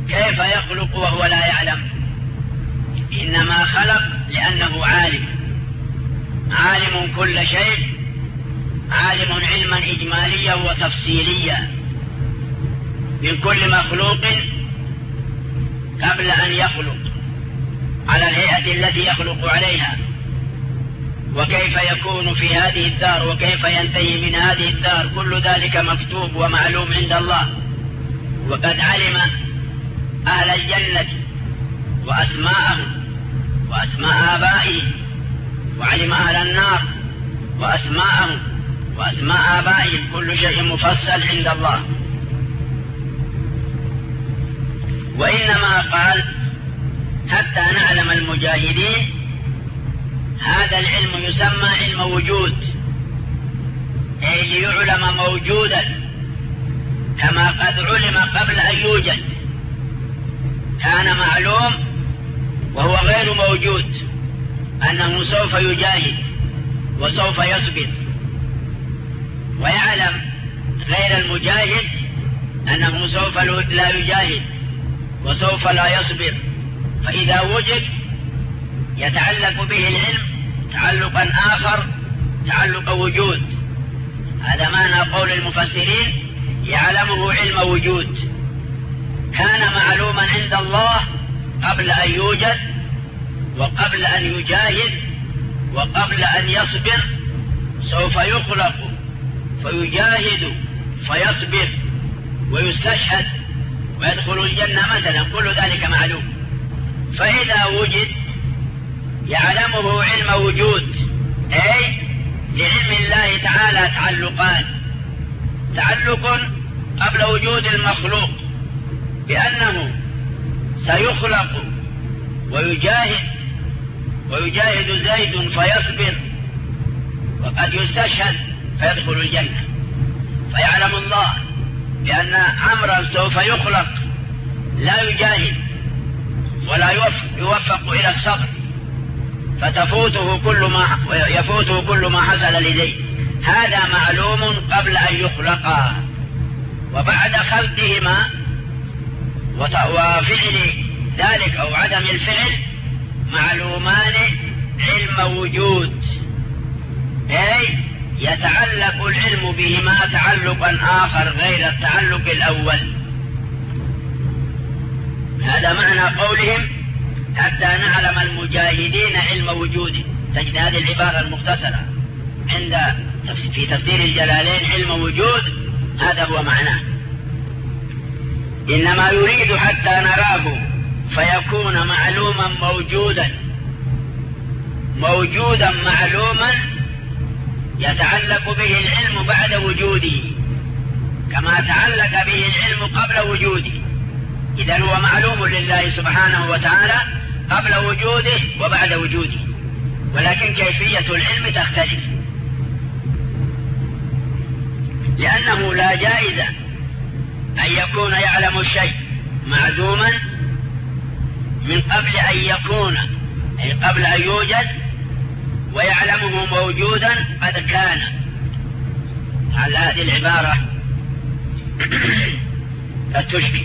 كيف يخلق وهو لا يعلم؟ إنما خلق لأنه عالم كل شيء، عالم علما إجماليا وتفصيليا من كل مخلوق قبل أن يخلق على الهيئة التي يخلق عليها، وكيف يكون في هذه الدار وكيف ينتهي من هذه الدار، كل ذلك مكتوب ومعلوم عند الله. وقد علم أهل الجنة وأسماءهم وأسماء آبائهم، وعلم أهل النار وأسماءهم وأسماء آبائهم، كل شيء مفصل عند الله. وإنما قال حتى نعلم المجاهدين، هذا العلم يسمى علم وجود، أي ليعلم موجودا كما قد علم قبل أن يوجد. كان معلوم وهو غير موجود أنه سوف يجاهد وسوف يصبر، ويعلم غير المجاهد أنه سوف لا يجاهد وسوف لا يصبر. فإذا وجد يتعلق به العلم تعلقا آخر، تعلق وجود. هذا معنى قول المفسرين يعلمه علم وجود. كان معلوما عند الله قبل أن يوجد وقبل أن يجاهد وقبل أن يصبر، سوف يخلق فيجاهد فيصبر ويستشهد ويدخل الجنة مثلا، كل ذلك معلوم. فإذا وجد يعلمه علم وجود، أي لعلم الله تعالى تعلقان: تعلق قبل وجود المخلوق بأنه سيخلق ويجاهد زيد فيصبر وقد يستشهد فيدخل الجنة. فيعلم الله بأن عمرا سوف يخلق لا يجاهد ولا يوفق إلى الصبر، فيفوته كل ما حصل لزيد. هذا معلوم قبل أن يخلقا، وبعد خلقهما وفعل ذلك أو عدم الفعل معلومان علم وجود، أي يتعلق العلم بهما تعلقا آخر غير التعلق الأول. هذا معنى قولهم حتى نعلم المجاهدين علم وجوده. تجد هذه العبارة المختصرة في تفسير الجلالين علم وجود، هذا هو معناه. إنما يريد حتى نراه فيكون معلوما موجودا معلوما يتعلق به العلم بعد وجوده كما تعلق به العلم قبل وجوده. إذن هو معلوم لله سبحانه وتعالى قبل وجوده وبعد وجوده، ولكن كيفية العلم تختلف، لأنه لا جائزة أن يكون يعلم الشيء معدوما من قبل أن يكون، أي قبل أن يوجد، ويعلمه موجودا قد كان. على هذه العبارة التشكي،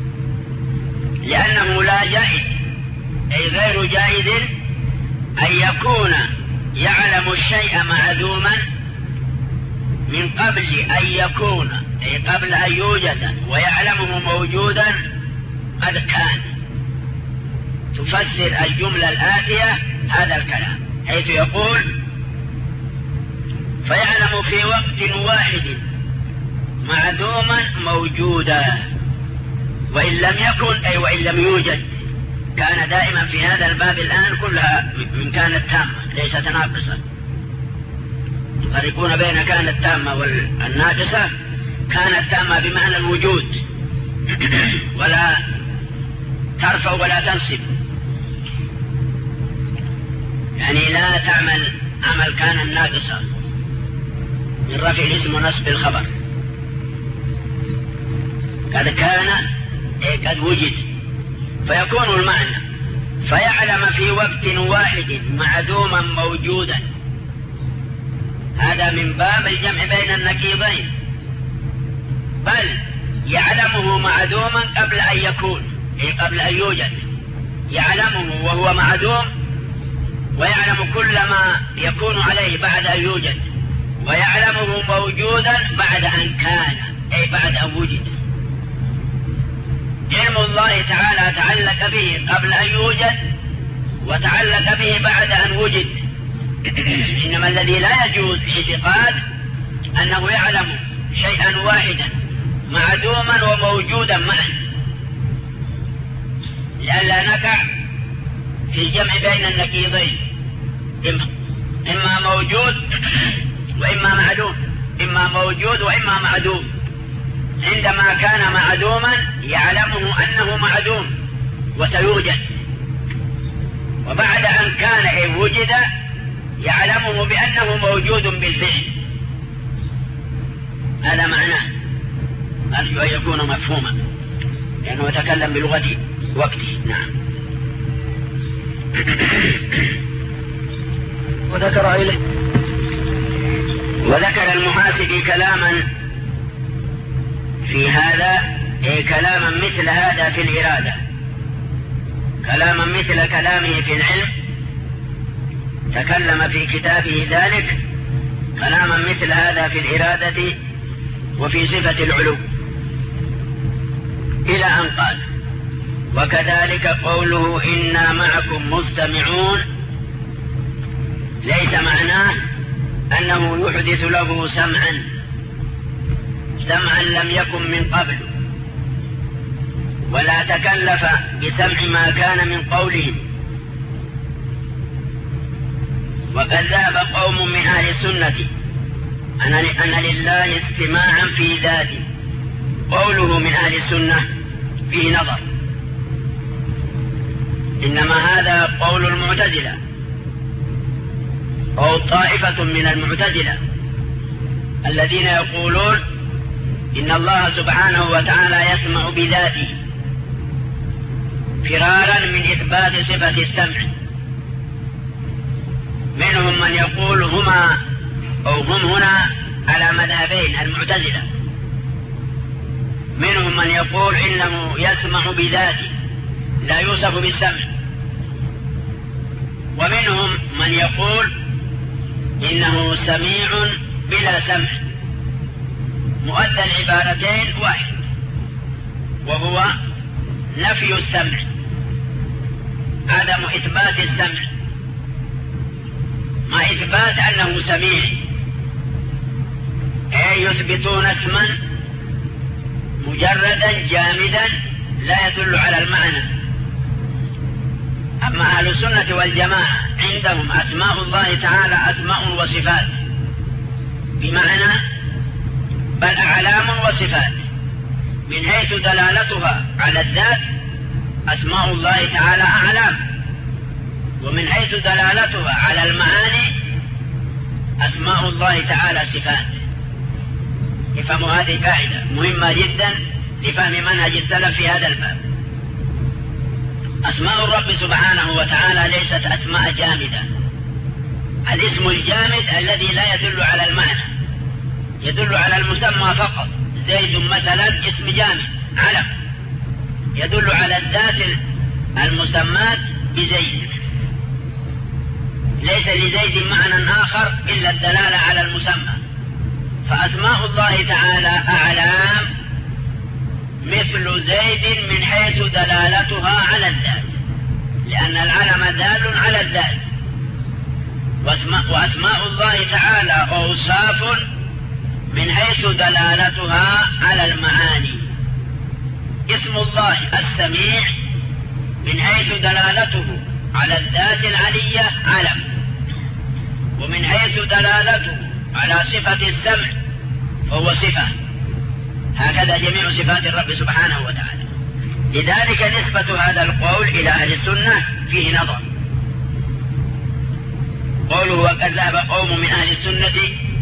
لأنه لا جائز، أي غير جائز أن يكون يعلم الشيء معدوما من قبل أن يكون، أي قبل أن يوجد، ويعلمه موجودا قد كان. تفسر الجملة الآتية هذا الكلام، حيث يقول: فيعلم في وقت واحد معدوما موجودا، وإن لم يكن، أي وإن لم يوجد. كان دائما في هذا الباب الآن كلها من كانت تامة ليست ناقصة، يفرقون بين كانت تامة والناقصة. كانت تامة بمعنى الوجود، ولا ترفع ولا تنصب، يعني لا تعمل عمل كان الناقصة من رفع الاسم ونصب الخبر. قد كان، أي قد وجد. فيكون المعنى فيعلم في وقت واحد معدوما موجودا. هذا من باب الجمع بين النكيضين، بل يعلمه معدوما قبل أن يكون، قبل أن يوجد، يعلمه وهو معدوم، ويعلم كل ما يكون عليه بعد أن يوجد، ويعلمه موجودا بعد أن كان، أي بعد أن وجد. علم الله تعالى تعلق به قبل أن يوجد، وتعلق به بعد أن وجد. إنما الذي لا يجوز اعتقاد أنه يعلم شيئا واحدا معدوما وموجودا معا، لئلا نقع في الجمع بين النقيضين، إما موجود وإما معدوم، إما موجود وإما معدوم. عندما كان معدوما يعلمه أنه معدوم وسيوجد، وبعد أن كان وجد يعلمه بأنه موجود بالفعل. هذا معناه، أرجو أن يكون مفهوما لأنه يتكلم بلغة وقته. نعم. وذكر المحاسبي كلاما في هذا، كلاما مثل هذا في الإرادة، كلاما مثل كلامه في العلم، تكلم في كتابه ذلك كلاما مثل هذا في الإرادة وفي صفة العلو، إلى أن قال: وكذلك قوله إنا معكم مستمعون، ليس معناه أنه يحدث له سمعا لم يكن من قبل، ولا تكلف بسمع ما كان من قولهم. وقد ذهب قوم من أهل السنة أن لله استماعا في ذاته. قوله من أهل السنة فيه نظر، إنما هذا قول المعتزلة أو طائفة من المعتزلة الذين يقولون إن الله سبحانه وتعالى يسمع بذاته، فرارا من إثبات صفة السمع. منهم من يقول هم هنا على مذهبين المعتزلة، منهم من يقول إنه يسمع بذاته لا يوصف بالسمع، ومنهم من يقول إنه سميع بلا سمع. مؤدى العبارتين واحد، وهو نفي السمع، عدم إثبات السمع، مع إثبات أنه سميع، أي يثبتون اسما مجردا جامدا لا يدل على المعنى. أما أهل السنة والجماعة عندهم أسماء الله تعالى أسماء وصفات، بمعنى بل أعلام وصفات. من حيث دلالتها على الذات أسماء الله تعالى أعلام، ومن حيث دلالتها على المعاني أسماء الله تعالى صفات. افهموا هذه قاعدة مهمة جدا لفهم منهج السلف في هذا الباب. أسماء الرب سبحانه وتعالى ليست أسماء جامدة. الاسم الجامد الذي لا يدل على المعنى، يدل على المسمى فقط. زيد مثلا اسم جامد علم، يدل على الذات المسمات بزيد، ليس لزيد معنى آخر إلا الدلالة على المسمى. فأسماء الله تعالى أعلام مثل زيد من حيث دلالتها على الذات، لأن العلم دال على الذات. وأسماء الله تعالى أوصاف من حيث دلالتها على المعاني. اسم الله السميع من حيث دلالته على الذات العلية علم، ومن حيث دلالته على صفة السمع فهو صفة. هكذا جميع صفات الرب سبحانه وتعالى. لذلك نسبة هذا القول إلى أهل السنة فيه نظر. قوله وقد ذهب قوم من أهل السنة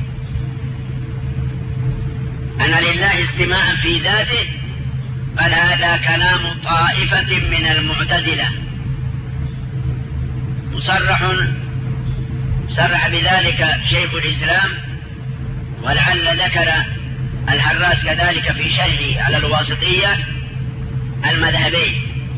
أن لله استماعا في ذاته، بل هذا كلام طائفة من المعتزلة صرح بذلك شيخ الإسلام، ولعل ذكر الحراس كذلك في شرحه على الواسطية المذهبين،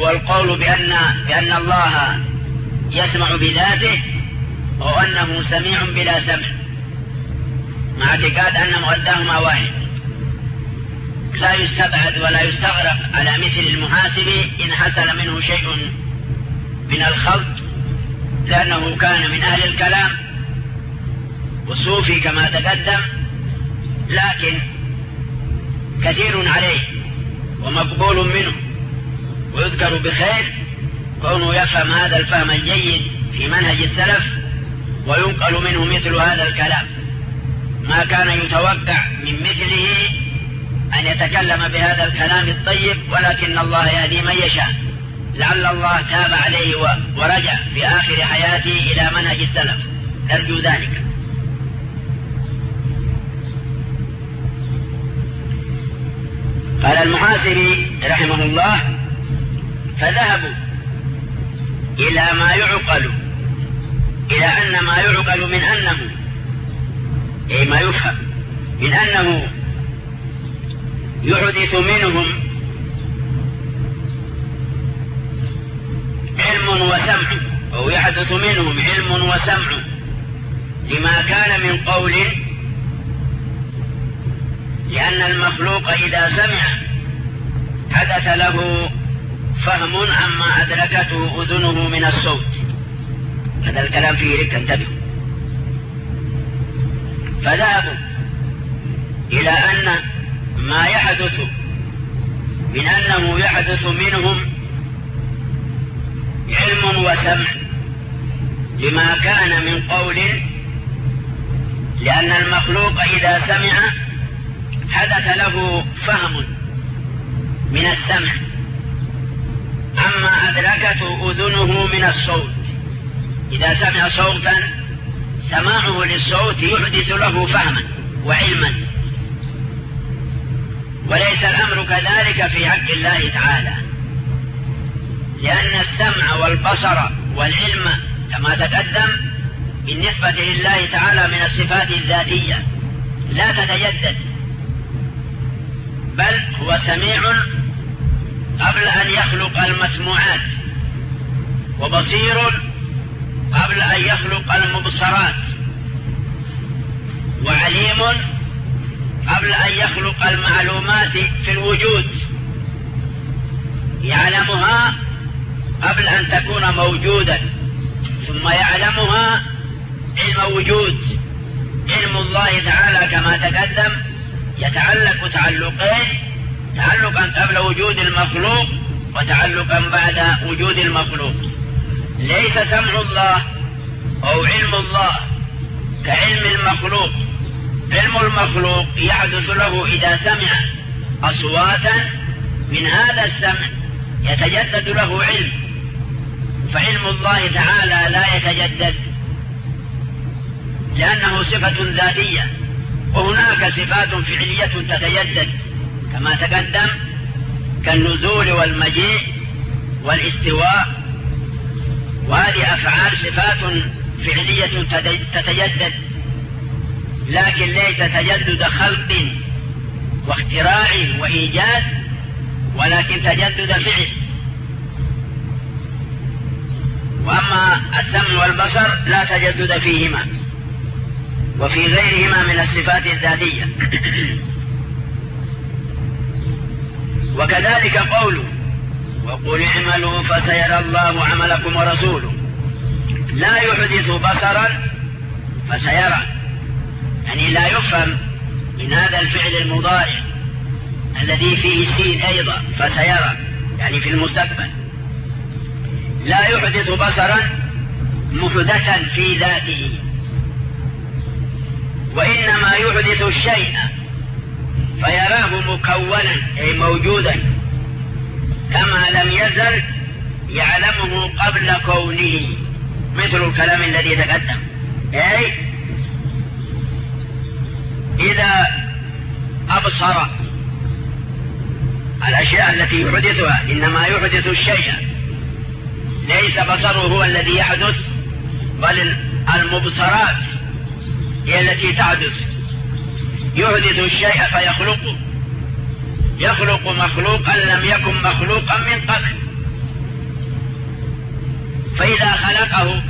هو القول بأن الله يسمع بذاته وأنه سميع بلا سمع، مع اعتقاد أن مؤداهما واحد. لا يستبعد ولا يستغرب على مثل المحاسب إن حصل منه شيء من الخلط، لأنه كان من أهل الكلام والصوفي كما تقدم، لكن كثير عليه ومقبول منه ويذكر بخير كونه يفهم هذا الفهم الجيد في منهج السلف وينقل منه مثل هذا الكلام. ما كان يتوقع من مثله أن يتكلم بهذا الكلام الطيب، ولكن الله يهدي من يشاء، لعل الله تاب عليه ورجع في آخر حياته إلى منهج السلف، نرجو ذلك. قال المحاسبي رحمه الله: فذهبوا إلى ما يعقل، إلى أن ما يعقل من أنه، أي ما يفهم من أنه يحدث منهم علم وسمع، أو يحدث منهم علم وسمع لما كان من قول، لأن المخلوق إذا سمع حدث له فهم عما أدركته أذنه من الصوت. هذا الكلام فيه رك، انتبهوا. فذهبوا إلى أن ما يحدث من أنه يحدث منهم علم وسمع لما كان من قول، لأن المخلوق إذا سمع حدث له فهم من السمع عما أدركته أذنه من الصوت. إذا سمع صوتا سماعه للصوت يحدث له فهما وعلما، وليس الأمر كذلك في حق الله تعالى، لأن السمع والبصر والعلم كما تقدم بالنسبة لله تعالى من الصفات الذاتية لا تتجدد، بل هو سميع قبل أن يخلق المسموعات، وبصير قبل أن يخلق المبصرات، وعليم قبل أن يخلق المعلومات في الوجود، يعلمها قبل أن تكون موجودا، ثم يعلمها علم وجود. علم الله تعالى كما تقدم يتعلق تعلقين: تعلقا قبل وجود المخلوق وتعلقا بعد وجود المخلوق. ليس سمع الله أو علم الله كعلم المخلوق. علم المخلوق يحدث له إذا سمع أصواتا، من هذا السمع يتجدد له علم، فعلم الله تعالى لا يتجدد لأنه صفة ذاتية، وهناك صفات فعلية تتجدد كما تقدم كالنزول والمجيء والاستواء، وهذه أفعال صفات فعلية تتجدد، لكن ليس تجدد خلق واختراع وإيجاد، ولكن تجدد فعل. وأما السمع والبصر لا تجدد فيهما وفي غيرهما من الصفات الذاتية. وكذلك قوله: وقل اعملوا فسيرى الله عملكم ورسوله. لا يحدث بصرا فسيرى، يعني لا يفهم من هذا الفعل المضارع الذي فيه السين أيضا، فسيرى يعني في المستقبل. لا يحدث بصرا محدثا في ذاته، وإنما يحدث الشيء فيراه مكونا أي موجودا كما لم يزل يعلمه قبل كونه، مثل الكلام الذي تقدم. أي إذا أبصر الأشياء التي يحدثها، إنما يحدث الشيء، ليس بصره هو الذي يحدث، بل المبصرات هي التي تحدث. يحدث الشيء فيخلقه، يخلق مخلوقا لم يكن مخلوقا من قبل، فإذا خلقه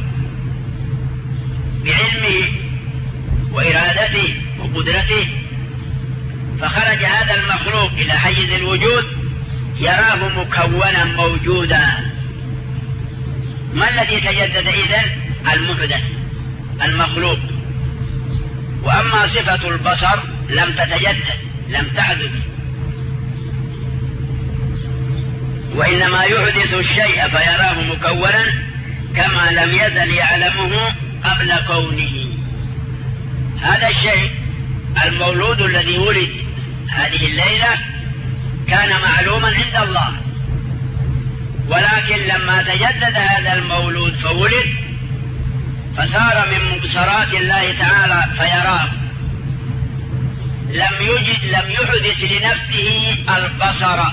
بعلمه وإرادته وقدرته فخرج هذا المخلوق إلى حيز الوجود يراه مكونا موجودا. ما الذي تجدد إذن؟ المحدث المخلوق. وأما صفة البصر لم تتجدد، لم تحدث، وإنما يحدث الشيء فيراه مكونا كما لم يزل يعلمه قبل كونه. هذا الشيء المولود الذي ولد هذه الليلة كان معلوما عند الله، ولكن لما تجدد هذا المولود فولد فصار من مبصرات الله تعالى فيراه. لم يحدث لنفسه البصر،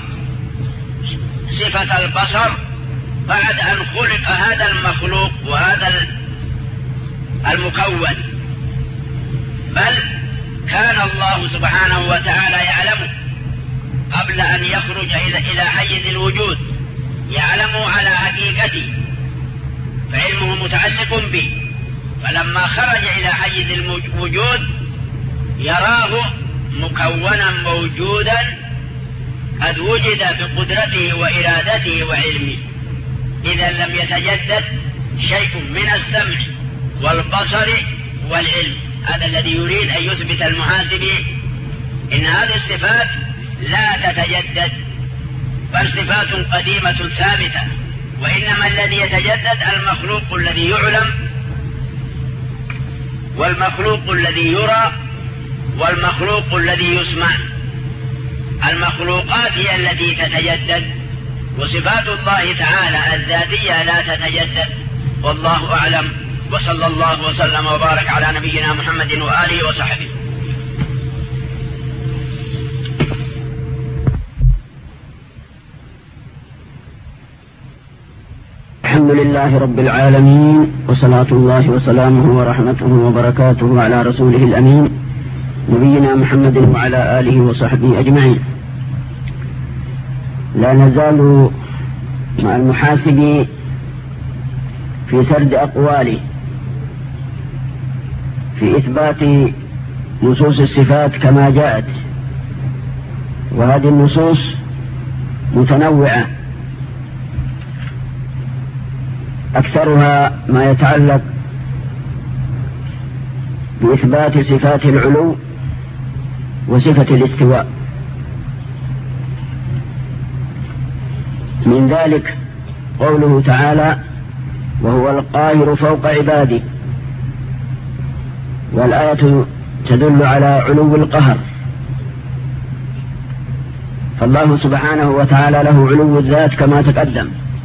صفة البصر، بعد أن خلق هذا المخلوق وهذا المكون، بل كان الله سبحانه وتعالى يعلمه قبل أن يخرج إلى حيز الوجود، يعلمه على حقيقته، فعلمه متعلق به. فلما خرج إلى حيز الوجود يراه مكونا موجودا قد وجد بقدرته وإرادته وعلمه. إذا لم يتجدد شيء من السمع والبصر والعلم. هذا الذي يريد أن يثبت المحاسبي، إن هذه الصفات لا تتجدد، بل صفات قديمة ثابتة، وإنما الذي يتجدد المخلوق الذي يعلم، والمخلوق الذي يرى، والمخلوق الذي يسمع. المخلوقات هي التي تتجدد، وصفات الله تعالى الذاتية لا تتجدد. والله أعلم، وصلى الله وسلم وبارك على نبينا محمد وآله وصحبه. الحمد لله رب العالمين، وصلاة الله وسلامه ورحمته وبركاته على رسوله الأمين نبينا محمد وعلى آله وصحبه أجمعين. لا نزال مع المحاسب في سرد أقواله في إثبات نصوص الصفات كما جاءت، وهذه النصوص متنوعة، أكثرها ما يتعلق بإثبات صفات العلو وصفة الاستواء. من ذلك قوله تعالى: وهو القاهر فوق عباده، والآية تدل على علو القهر، فالله سبحانه وتعالى له علو الذات كما تقدم.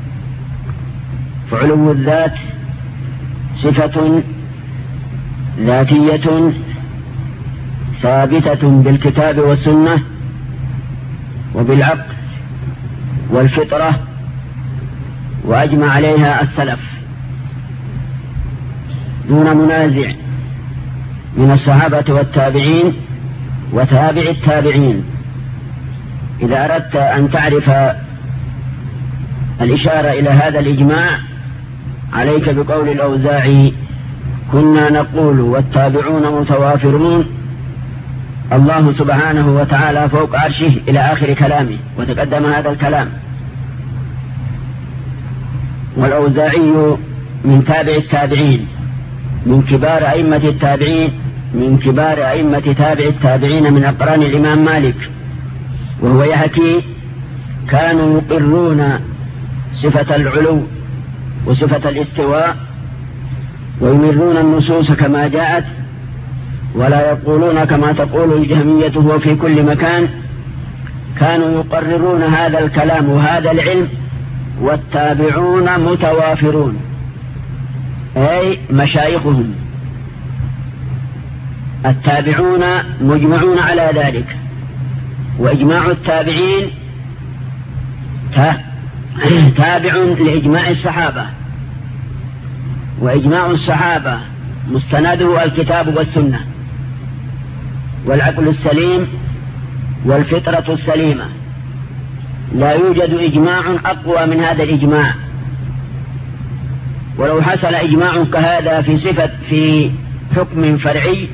فعلو الذات صفة ذاتية ثابتة بالكتاب والسنة وبالعقل والفطرة، وأجمع عليها السلف دون منازع من الصحابة والتابعين وتابع التابعين. إذا أردت أن تعرف الإشارة إلى هذا الإجماع عليك بقول الأوزاعي: كنا نقول والتابعون متوافرون، الله سبحانه وتعالى فوق عرشه، إلى آخر كلامه، وتقدم هذا الكلام. والأوزاعي من تابع التابعين، من كبار أئمة التابعين، من كبار أئمة تابع التابعين، من أقران الإمام مالك، وهو يحكي: كانوا يقرون صفة العلو وصفة الاستواء، ويمرون النصوص كما جاءت، ولا يقولون كما تقول الجهمية هو في كل مكان. كانوا يقررون هذا الكلام وهذا العلم، والتابعون متوافرون، أي مشايخهم التابعون مجمعون على ذلك. وإجماع التابعين تابع لإجماع الصحابة، وإجماع الصحابة مستنده الكتاب والسنة والعقل السليم والفطرة السليمة. لا يوجد إجماع أقوى من هذا الإجماع. ولو حصل إجماع كهذا في حكم فرعي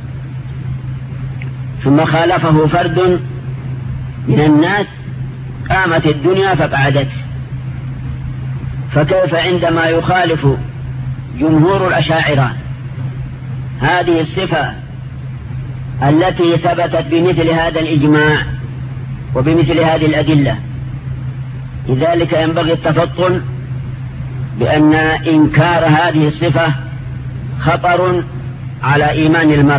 ثم خالفه فرد من الناس قامت الدنيا فقعدت. فكيف عندما يخالف جمهور الأشاعرة هذه الصفة التي ثبتت بمثل هذا الإجماع وبمثل هذه الأدلة؟ لذلك ينبغي التفطن بأن إنكار هذه الصفة خطر على إيمان المرء.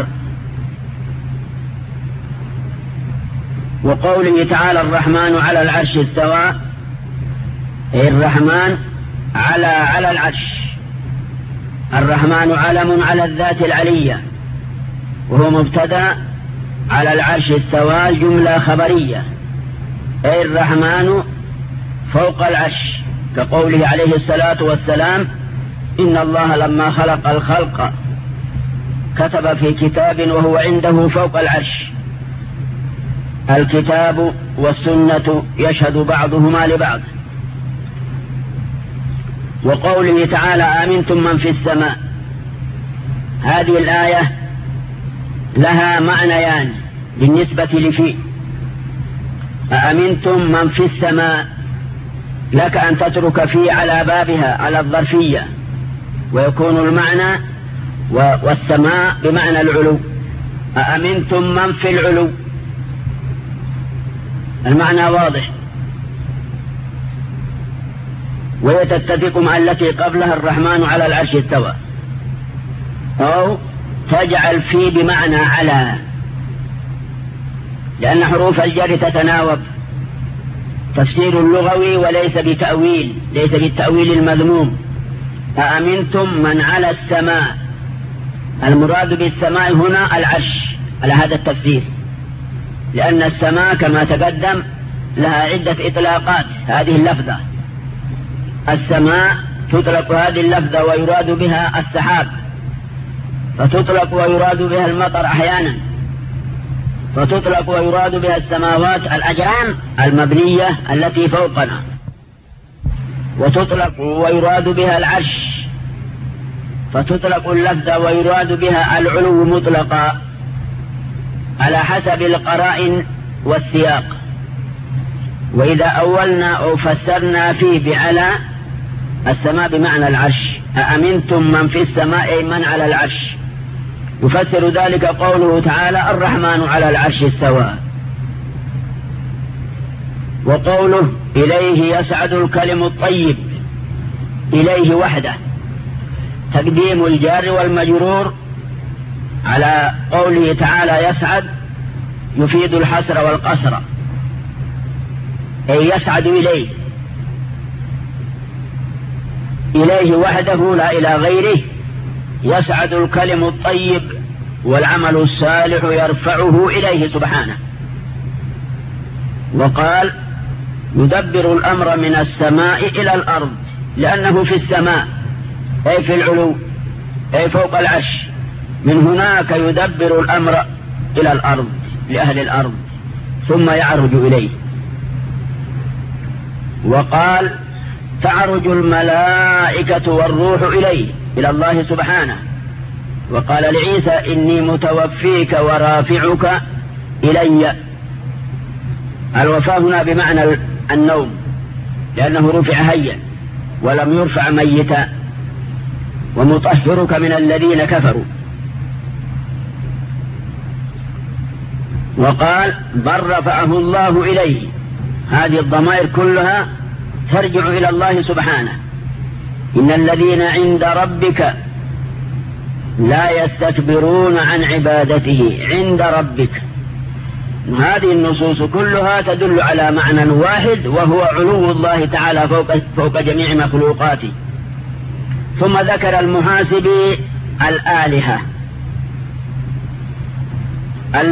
وقوله تعالى الرحمن على العرش استوى، أي الرحمن على العرش. الرحمن علم على الذات العلية وهو مبتدأ، على العرش استوى جملة خبرية، أي الرحمن فوق العرش، كقوله عليه الصلاة والسلام إن الله لما خلق الخلق كتب في كتاب وهو عنده فوق العرش. الكتاب والسنة يشهد بعضهما لبعض. وقوله تعالى آمنتم من في السماء، هذه الآية لها معنيان بالنسبة لفي. أأمنتم من في السماء، لك أن تترك في على بابها على الظرفية ويكون المعنى والسماء بمعنى العلو. أأمنتم من في العلو، المعنى واضح. ويتتفق مع التي قبلها الرحمن على العرش استوى، أو تجعل في بمعنى على، لأن حروف الجر تتناوب. تفسير اللغوي وليس بتأويل، ليس بالتأويل المذموم. أأمنتم من على السماء، المراد بالسماء هنا العرش على هذا التفسير، لأن السماء كما تقدم لها عدة إطلاقات. هذه اللفظة السماء تطلق هذه اللفظة ويراد بها السحاب، فتطلق ويراد بها المطر أحيانا، فتطلق ويراد بها السماوات الأجرام المبنية التي فوقنا، وتطلق ويراد بها العرش، فتطلق اللفظة ويراد بها العلو مطلقا على حسب القرائن والسياق. وإذا أولنا أو فسرنا فيه بعلى السماء بمعنى العرش، أأمنتم من في السماء أي من على العرش. يفسر ذلك قوله تعالى الرحمن على العرش استوى. وقوله إليه يسعد الكلم الطيب، إليه وحده، تقديم الجار والمجرور على قوله تعالى يسعد يفيد الحسر والقصر، أي يسعد إليه، إليه وحده لا إلى غيره. يسعد الكلم الطيب والعمل الصالح يرفعه إليه سبحانه. وقال يدبر الأمر من السماء إلى الأرض، لأنه في السماء أي في العلو أي فوق العرش. من هناك يدبر الأمر إلى الأرض لأهل الأرض ثم يعرج إليه. وقال تعرج الملائكة والروح إليه، إلى الله سبحانه. وقال لعيسى إني متوفيك ورافعك إلي. الوفاة هنا بمعنى النوم، لأنه رفع هيا ولم يرفع ميتا. ومطهرك من الذين كفروا. وقال بل رفعه الله إليه. هذه الضمائر كلها ترجع إلى الله سبحانه. إن الذين عند ربك لا يستكبرون عن عبادته عند ربك. هذه النصوص كلها تدل على معنى واحد، وهو علو الله تعالى فوق جميع مخلوقاته. ثم ذكر المحاسب الآلهة. أن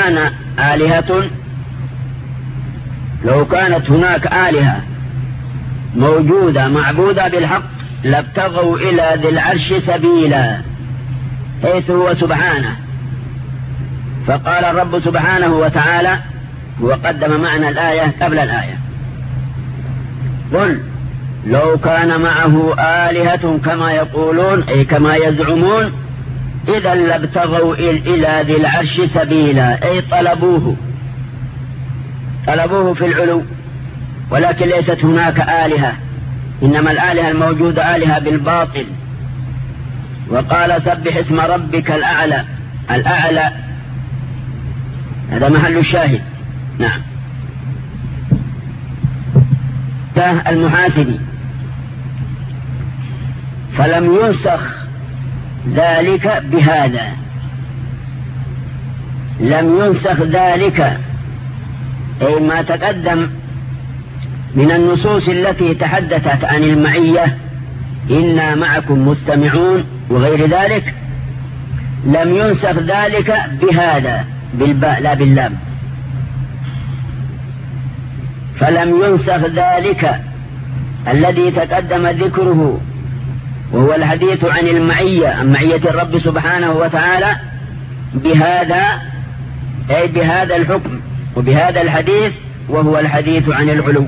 لو كانت هناك آلهة موجودة معبودة بالحق لابتغوا إلى ذي العرش سبيلا، حيث هو سبحانه. فقال الرب سبحانه وتعالى، وقدم معنى الآية قبل الآية، قل لو كان معه آلهة كما يقولون أي كما يزعمون إذا لابتغوا إلى ذي العرش سبيلا، أي طلبوه في العلو، ولكن ليست هناك آلهة، إنما الآلهة الموجودة آلهة بالباطل. وقال سبح اسم ربك الأعلى، الأعلى هذا محل الشاهد. نعم. المحاسبي فلم ينسخ ذلك بهذا، لم ينسخ ذلك أي ما تقدم من النصوص التي تحدثت عن المعية إنا معكم مستمعون وغير ذلك، لم ينسخ ذلك بهذا بالباء لا باللام. فلم ينسخ ذلك الذي تقدم ذكره وهو الحديث عن المعية، عن معية الرب سبحانه وتعالى بهذا أي بهذا الحكم وبهذا الحديث، وهو الحديث عن العلو،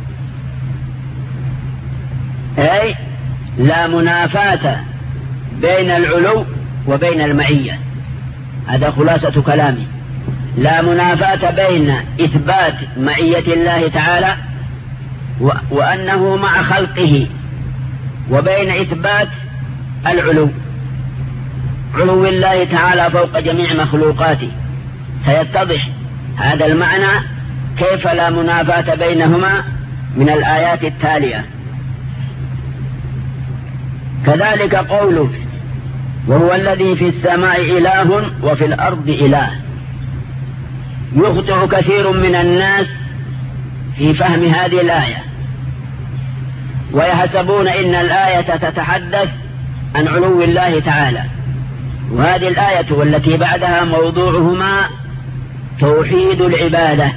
أي لا منافاة بين العلو وبين المعية. هذا خلاصة كلامي، لا منافاة بين إثبات معية الله تعالى وأنه مع خلقه وبين إثبات العلو، علو الله تعالى فوق جميع مخلوقاته. سيتضح هذا المعنى كيف لا منافاة بينهما من الآيات التالية. كذلك قوله وهو الذي في السماء إله وفي الأرض إله، يخطئ كثير من الناس في فهم هذه الآية ويحسبون إن الآية تتحدث عن علو الله تعالى، وهذه الآية والتي بعدها موضوعهما توحيد العبادة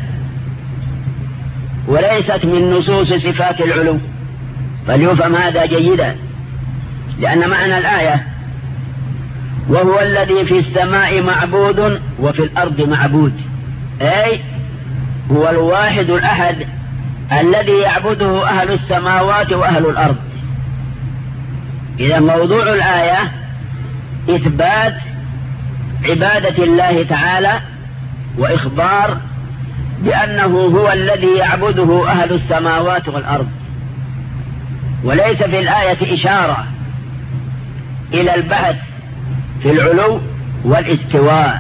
وليست من نصوص صفات العلو، فليفهم هذا جيدا، لأن معنى الآية وهو الذي في السماء معبود وفي الأرض معبود، أي هو الواحد الأحد الذي يعبده أهل السماوات وأهل الأرض. إذا موضوع الآية إثبات عبادة الله تعالى وإخبار بأنه هو الذي يعبده أهل السماوات والأرض، وليس في الآية إشارة إلى البحث في العلو والاستواء.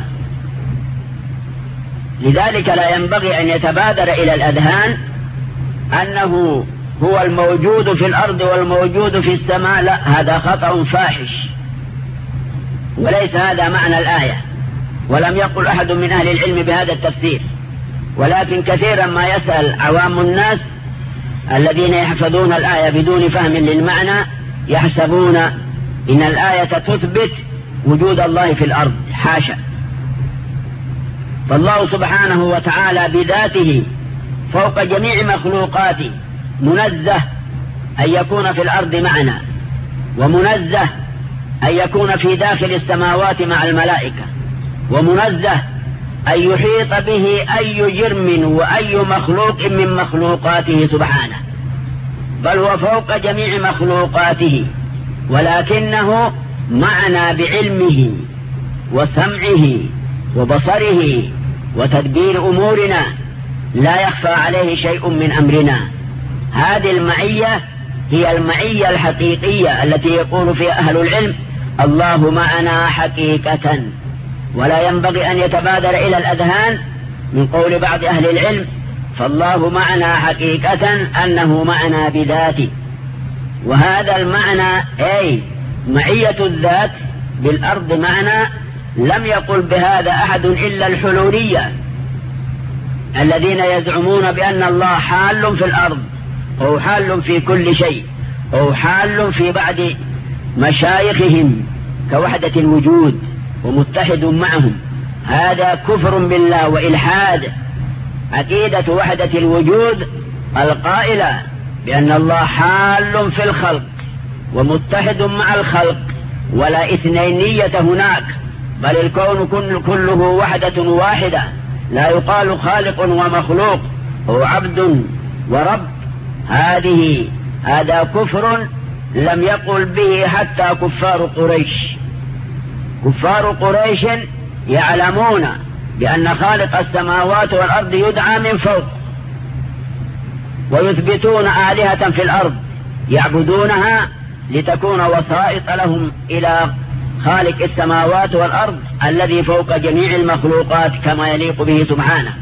لذلك لا ينبغي أن يتبادر إلى الأذهان أنه هو الموجود في الأرض والموجود في السماء، لا، هذا خطأ فاحش، وليس هذا معنى الآية، ولم يقل أحد من أهل العلم بهذا التفسير. ولكن كثيرا ما يسأل عوام الناس الذين يحفظون الآية بدون فهم للمعنى، يحسبون إن الآية تثبت وجود الله في الأرض، حاشا. فالله سبحانه وتعالى بذاته فوق جميع مخلوقاته، منزه أن يكون في الأرض معنا، ومنزه أن يكون في داخل السماوات مع الملائكة، ومنزه أن يحيط به أي جرم وأي مخلوق من مخلوقاته سبحانه، بل هو فوق جميع مخلوقاته، ولكنه معنا بعلمه وسمعه وبصره وتدبير أمورنا، لا يخفى عليه شيء من أمرنا. هذه المعية هي المعية الحقيقية التي يقول فيها أهل العلم الله معنا حقيقة، ولا ينبغي أن يتبادر إلى الأذهان من قول بعض أهل العلم فالله معنا حقيقة أنه معنا بذاته. وهذا المعنى أي معية الذات بالأرض معنا لم يقل بهذا أحد إلا الحلولية الذين يزعمون بأن الله حال في الأرض أو حال في كل شيء أو حال في بعض مشايخهم كوحدة الوجود ومتحد معهم. هذا كفر بالله وإلحاد. عقيدة وحدة الوجود القائلة بأن الله حال في الخلق ومتحد مع الخلق، ولا اثنينية هناك، بل الكون كله وحدة واحدة، لا يقال خالق ومخلوق أو عبد ورب. هذه هذا كفر لم يقل به حتى كفار قريش. كفار قريش يعلمون بأن خالق السماوات والأرض يدعى من فوق، ويثبتون آلهة في الأرض يعبدونها لتكون وسائط لهم إلى خالق السماوات والأرض الذي فوق جميع المخلوقات كما يليق به سبحانه.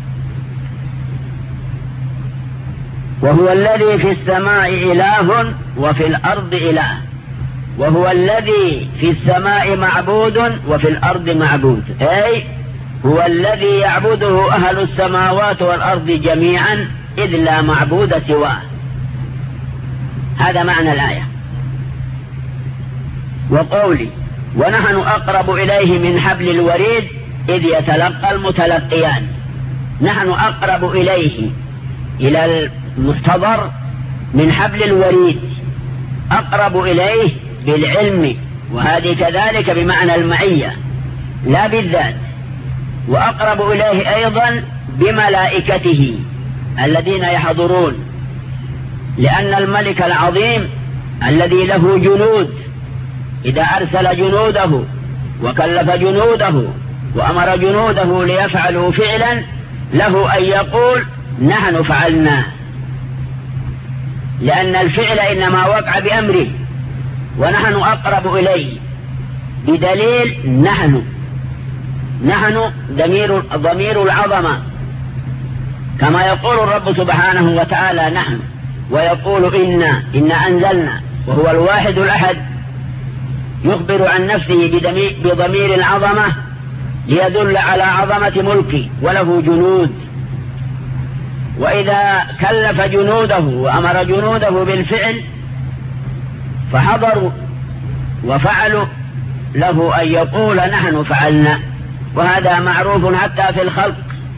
وهو الذي في السماء إله وفي الأرض إله، وهو الذي في السماء معبود وفي الأرض معبود، أي هو الذي يعبده أهل السماوات والأرض جميعا إذ لا معبود سواه. هذا معنى الآية. وقولي ونحن أقرب إليه من حبل الوريد إذ يتلقى المتلقيان. نحن أقرب إليه إلى المحتضر من حبل الوريد، أقرب إليه بالعلم، وهذه كذلك بمعنى المعية لا بالذات. وأقرب إليه أيضا بملائكته الذين يحضرون، لأن الملك العظيم الذي له جنود إذا أرسل جنوده وكلف جنوده وأمر جنوده ليفعلوا فعلا له أن يقول نحن فعلنا، لأن الفعل إنما وقع بأمره، ونحن أقرب إليه بدليل نحن ضمير العظمة، كما يقول الرب سبحانه وتعالى نحن، ويقول إنا أنزلنا، وهو الواحد الأحد يخبر عن نفسه بضمير العظمة ليدل على عظمة ملكه وله جنود. وإذا كلف جنوده وأمر جنوده بالفعل فحضروا وفعلوا له أن يقول نحن فعلنا، وهذا معروف حتى في الخلق.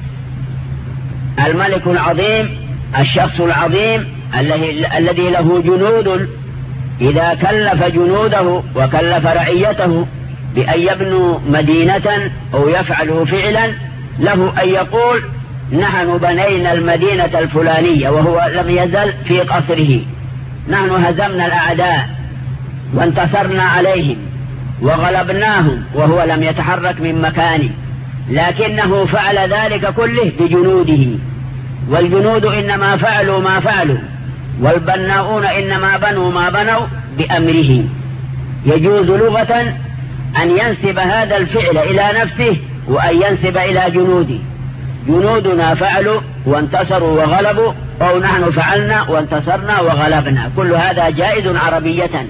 الملك العظيم الشخص العظيم الذي له جنود إذا كلف جنوده وكلف رعيته بأن يبنوا مدينة أو يفعلوا فعلا له أن يقول نحن بنينا المدينة الفلانية، وهو لم يزل في قصره. نحن هزمنا الأعداء وانتصرنا عليهم وغلبناهم، وهو لم يتحرك من مكانه، لكنه فعل ذلك كله بجنوده. والجنود إنما فعلوا ما فعلوا، والبناؤون إنما بنوا ما بنوا بأمره. يجوز لغة أن ينسب هذا الفعل إلى نفسه وأن ينسب إلى جنوده. جنودنا فعلوا وانتصروا وغلبوا، أو نحن فعلنا وانتصرنا وغلبنا، كل هذا جائز عربية.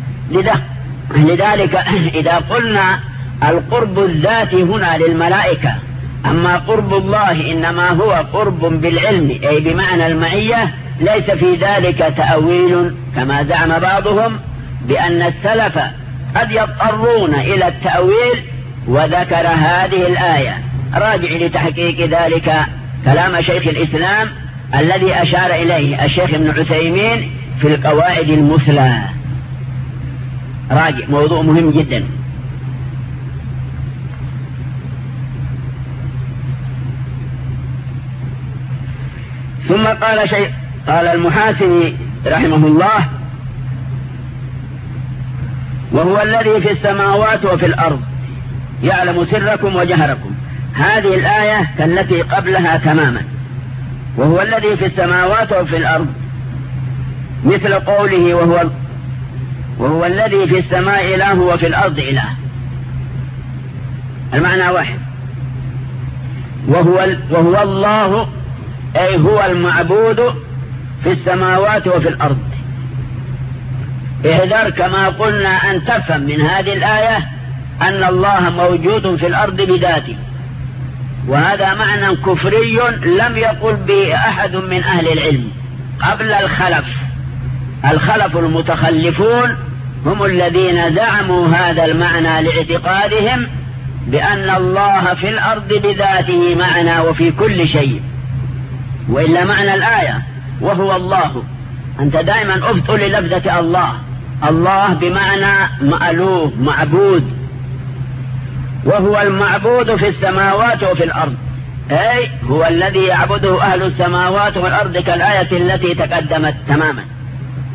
لذلك إذا قلنا القرب الذاتي هنا للملائكة، أما قرب الله إنما هو قرب بالعلم أي بمعنى المعية، ليس في ذلك تأويل كما زعم بعضهم بأن السلف قد يضطرون إلى التأويل، وذكر هذه الآية. راجع لتحقيق ذلك كلام شيخ الإسلام الذي أشار إليه الشيخ ابن عثيمين في القواعد المثلى. راجع، موضوع مهم جدا. ثم قال المحاسبي رحمه الله وهو الذي في السماوات وفي الأرض يعلم سركم وجهركم. هذه الآية كالتي قبلها تماما، وهو الذي في السماوات وفي الأرض، مثل قوله وهو الذي في السماء إله وفي الأرض إله، المعنى واحد. وهو الله أي هو المعبود في السماوات وفي الأرض. احذر كما قلنا أن تفهم من هذه الآية أن الله موجود في الأرض بذاته، وهذا معنى كفري لم يقل به أحد من أهل العلم قبل الخلف المتخلفون هم الذين زعموا هذا المعنى لاعتقادهم بأن الله في الأرض بذاته معنا وفي كل شيء، وإلا معنى الآية وهو الله. أنت دائما أبطل للفظة الله بمعنى مألوه معبود، وهو المعبود في السماوات وفي الأرض، أي هو الذي يعبده أهل السماوات والأرض كالآية التي تقدمت تماما.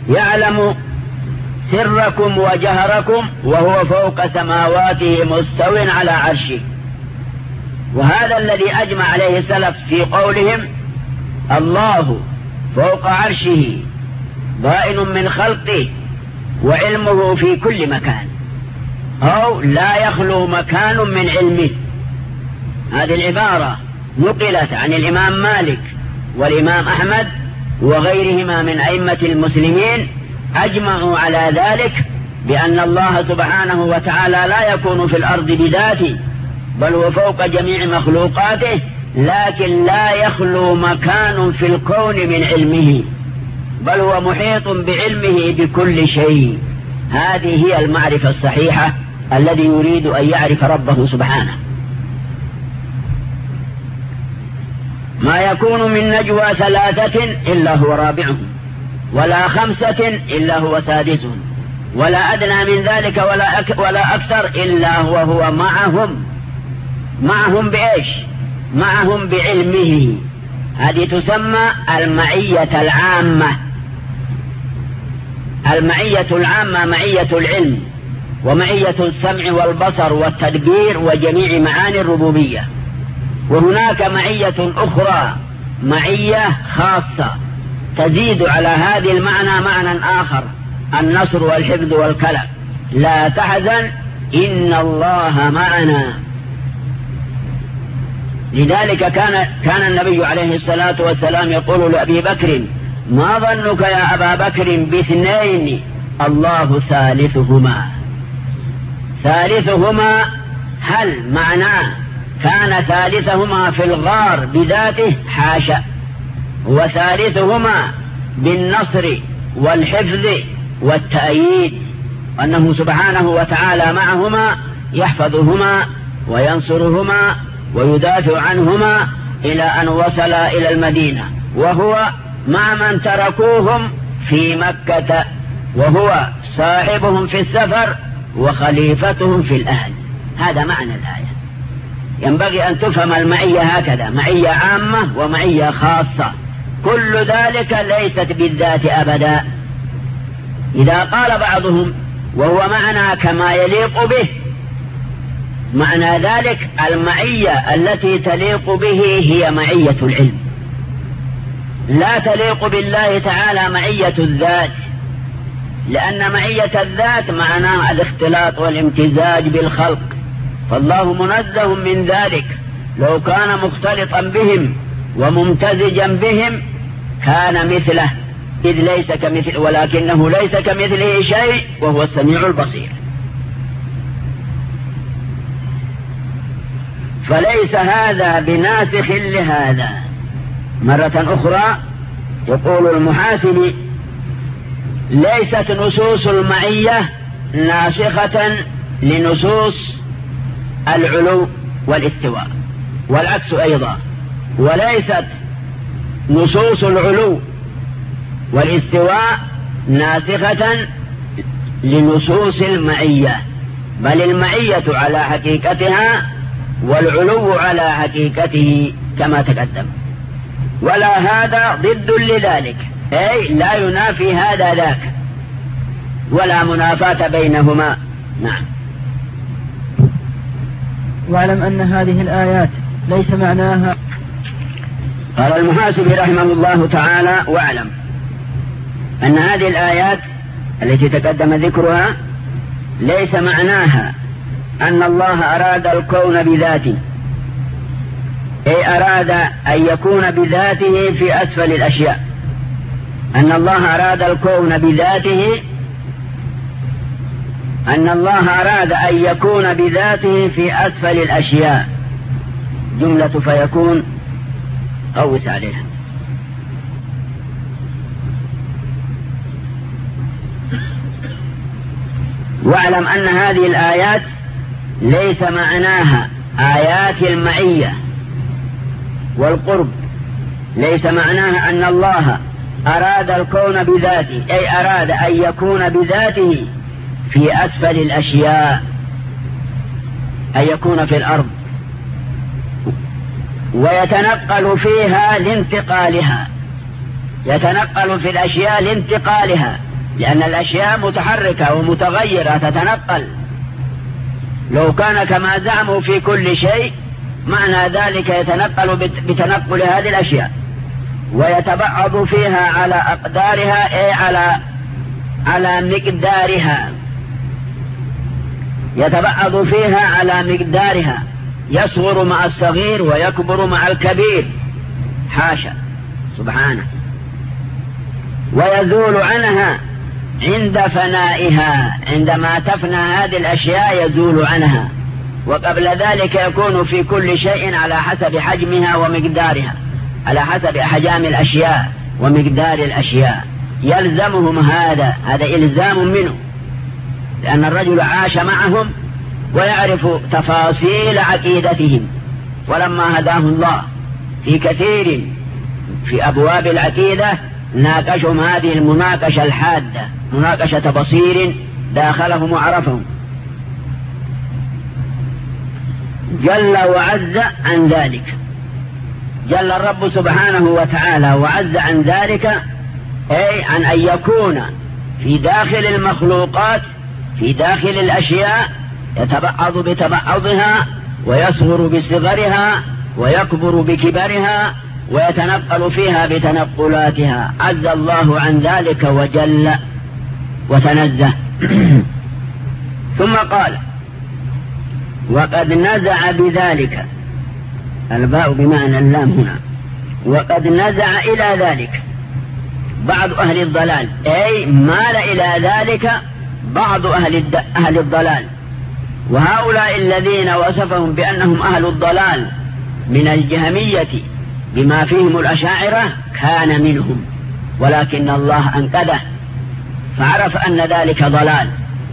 يعلم سركم وجهركم وهو فوق سماواته مستو على عرشه. وهذا الذي أجمع عليه السلف في قولهم الله فوق عرشه بائن من خلقه وعلمه في كل مكان، أو لا يخلو مكان من علمه. هذه العبارة نقلت عن الإمام مالك والإمام أحمد وغيرهما من أئمة المسلمين، أجمعوا على ذلك بأن الله سبحانه وتعالى لا يكون في الأرض بذاته، بل هو فوق جميع مخلوقاته، لكن لا يخلو مكان في الكون من علمه، بل هو محيط بعلمه بكل شيء. هذه هي المعرفة الصحيحة الذي يريد أن يعرف ربه سبحانه. ما يكون من نجوى ثلاثة إلا هو رابعهم، ولا خمسة إلا هو سادسهم، ولا أدنى من ذلك ولا أكثر إلا هو معهم بإيش؟ معهم بعلمه. هذه تسمى المعية العامة. المعية العامة معية العلم ومعية السمع والبصر والتدبير وجميع معاني الربوبية. وهناك معية أخرى، معية خاصة تزيد على هذه المعنى معنى آخر، النصر والحفظ والكلام. لا تحزن إن الله معنا. لذلك كان النبي عليه الصلاة والسلام يقول لأبي بكر: ما ظنك يا أبا بكر باثنين الله ثالثهما. ثالثهما هل معناه كان ثالثهما في الغار بذاته؟ حاشا، وثالثهما بالنصر والحفظ والتأييد، أنه سبحانه وتعالى معهما يحفظهما وينصرهما ويدافع عنهما إلى أن وصل إلى المدينة، وهو مع من تركوهم في مكة، وهو صاحبهم في السفر وخليفتهم في الأهل. هذا معنى الآية. ينبغي أن تفهم المعية هكذا، معية عامة ومعية خاصة، كل ذلك ليست بالذات أبدا. إذا قال بعضهم وهو معنى كما يليق به، معنى ذلك المعية التي تليق به هي معية العلم، لا تليق بالله تعالى معية الذات، لأن معية الذات معناها الاختلاط والامتزاج بالخلق، فالله منزه من ذلك. لو كان مختلطا بهم وممتزجا بهم كان مثله، إذ ليس كمثل، ولكنه ليس كمثله شيء وهو السميع البصير. فليس هذا بناسخ لهذا. مرة أخرى يقول المحاسبي: ليست نصوص المعية ناسخة لنصوص العلو والاستواء، والعكس أيضا، وليست نصوص العلو والاستواء ناسخة لنصوص المعية، بل المعية على حقيقتها والعلو على حقيقته كما تقدم. ولا هذا ضد لذلك، أي لا ينافي هذا ذاك، ولا منافاة بينهما. نعم. واعلم أن هذه الآيات ليس معناها. قال المحاسبي رحمه الله تعالى: واعلم أن هذه الآيات التي تقدم ذكرها ليس معناها أن الله أراد الكون بذاته، أي أراد أن يكون بذاته في أسفل الأشياء. أن الله أراد الكون بذاته، أن الله أراد أن يكون بذاته في أسفل الأشياء. جملة فيكون قوس عليها. واعلم أن هذه الآيات ليس معناها آيات المعية والقرب، ليس معناها أن الله أراد الكون بذاته، أي أراد أن يكون بذاته في أسفل الأشياء، أن يكون في الأرض ويتنقل فيها لانتقالها، يتنقل في الأشياء لانتقالها لأن الأشياء متحركة ومتغيرة تتنقل. لو كان كما زعموا في كل شيء معنى ذلك يتنقل بتنقل هذه الأشياء، ويتبعض فيها على أقدارها، أي على مقدارها، يتبعض فيها على مقدارها، يصغر مع الصغير ويكبر مع الكبير، حاشا سبحانه. ويزول عنها عند فنائها، عندما تفنى هذه الأشياء يزول عنها، وقبل ذلك يكون في كل شيء على حسب حجمها ومقدارها، على حسب أحجام الأشياء ومقدار الأشياء. يلزمهم هذا إلزام منه، لأن الرجل عاش معهم ويعرف تفاصيل عقيدتهم، ولما هداه الله في كثير في أبواب العقيدة ناقشهم هذه المناقشة الحادة، مناقشة بصير داخلهم وعرفهم. جل وعز عن ذلك، جل الرب سبحانه وتعالى وعز عن ذلك، أي عن أن يكون في داخل المخلوقات، في داخل الأشياء، يتبعض بتبعضها ويصغر بصغرها ويكبر بكبرها ويتنقل فيها بتنقلاتها. عز الله عن ذلك وجل وتنزه. ثم قال: وقد نزع بذلك، الباء بمعنى اللام هنا، وقد نزع إلى ذلك بعض أهل الضلال، أي مال إلى ذلك بعض أهل الضلال. وهؤلاء الذين وصفهم بأنهم أهل الضلال من الجهمية بما فيهم الأشاعرة كان منهم، ولكن الله أنقذه فعرف أن ذلك ضلال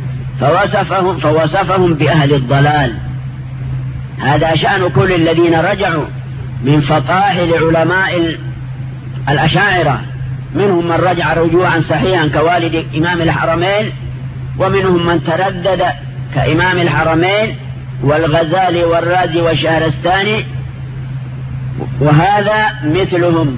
فوصفهم بأهل الضلال. هذا شأن كل الذين رجعوا من فطاحل علماء الأشاعرة، منهم من رجع رجوعا صحيحا كوالد إمام الحرمين، ومنهم من تردد كإمام الحرمين والغزالي والرازي والشهرستاني، وهذا مثلهم،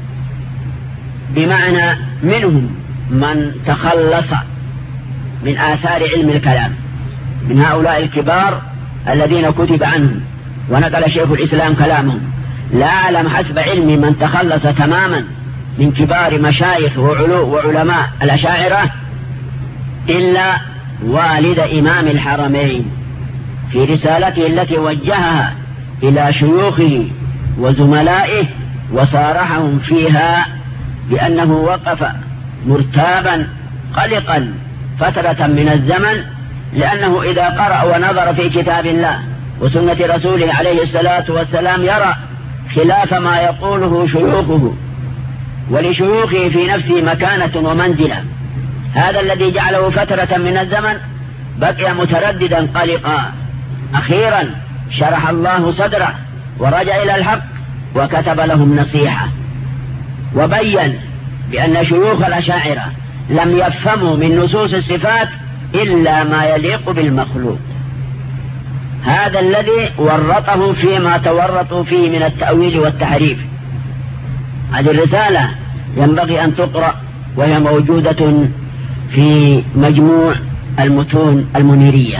بمعنى منهم من تخلص من آثار علم الكلام، من هؤلاء الكبار الذين كتب عنهم ونقل شيخ الإسلام كلامهم. لا أعلم حسب علمي من تخلص تماما من كبار مشايخ وعلماء الأشاعرة إلا والد إمام الحرمين في رسالته التي وجهها إلى شيوخه وزملائه، وصارحهم فيها بأنه وقف مرتابا قلقا فترة من الزمن، لأنه إذا قرأ ونظر في كتاب الله وسنة رسوله عليه الصلاة والسلام يرى خلاف ما يقوله شيوخه، ولشيوخه في نفسه مكانة ومنزلة. هذا الذي جعله فترة من الزمن بقي مترددا قلقا. أخيرا شرح الله صدره ورجع إلى الحق وكتب لهم نصيحة، وبين بأن شيوخ الأشاعرة لم يفهموا من نصوص الصفات إلا ما يليق بالمخلوق. هذا الذي ورطه فيما تورطوا فيه من التأويل والتحريف. هذه الرسالة ينبغي أن تقرأ، وهي موجودة في مجموع المتون المنيرية.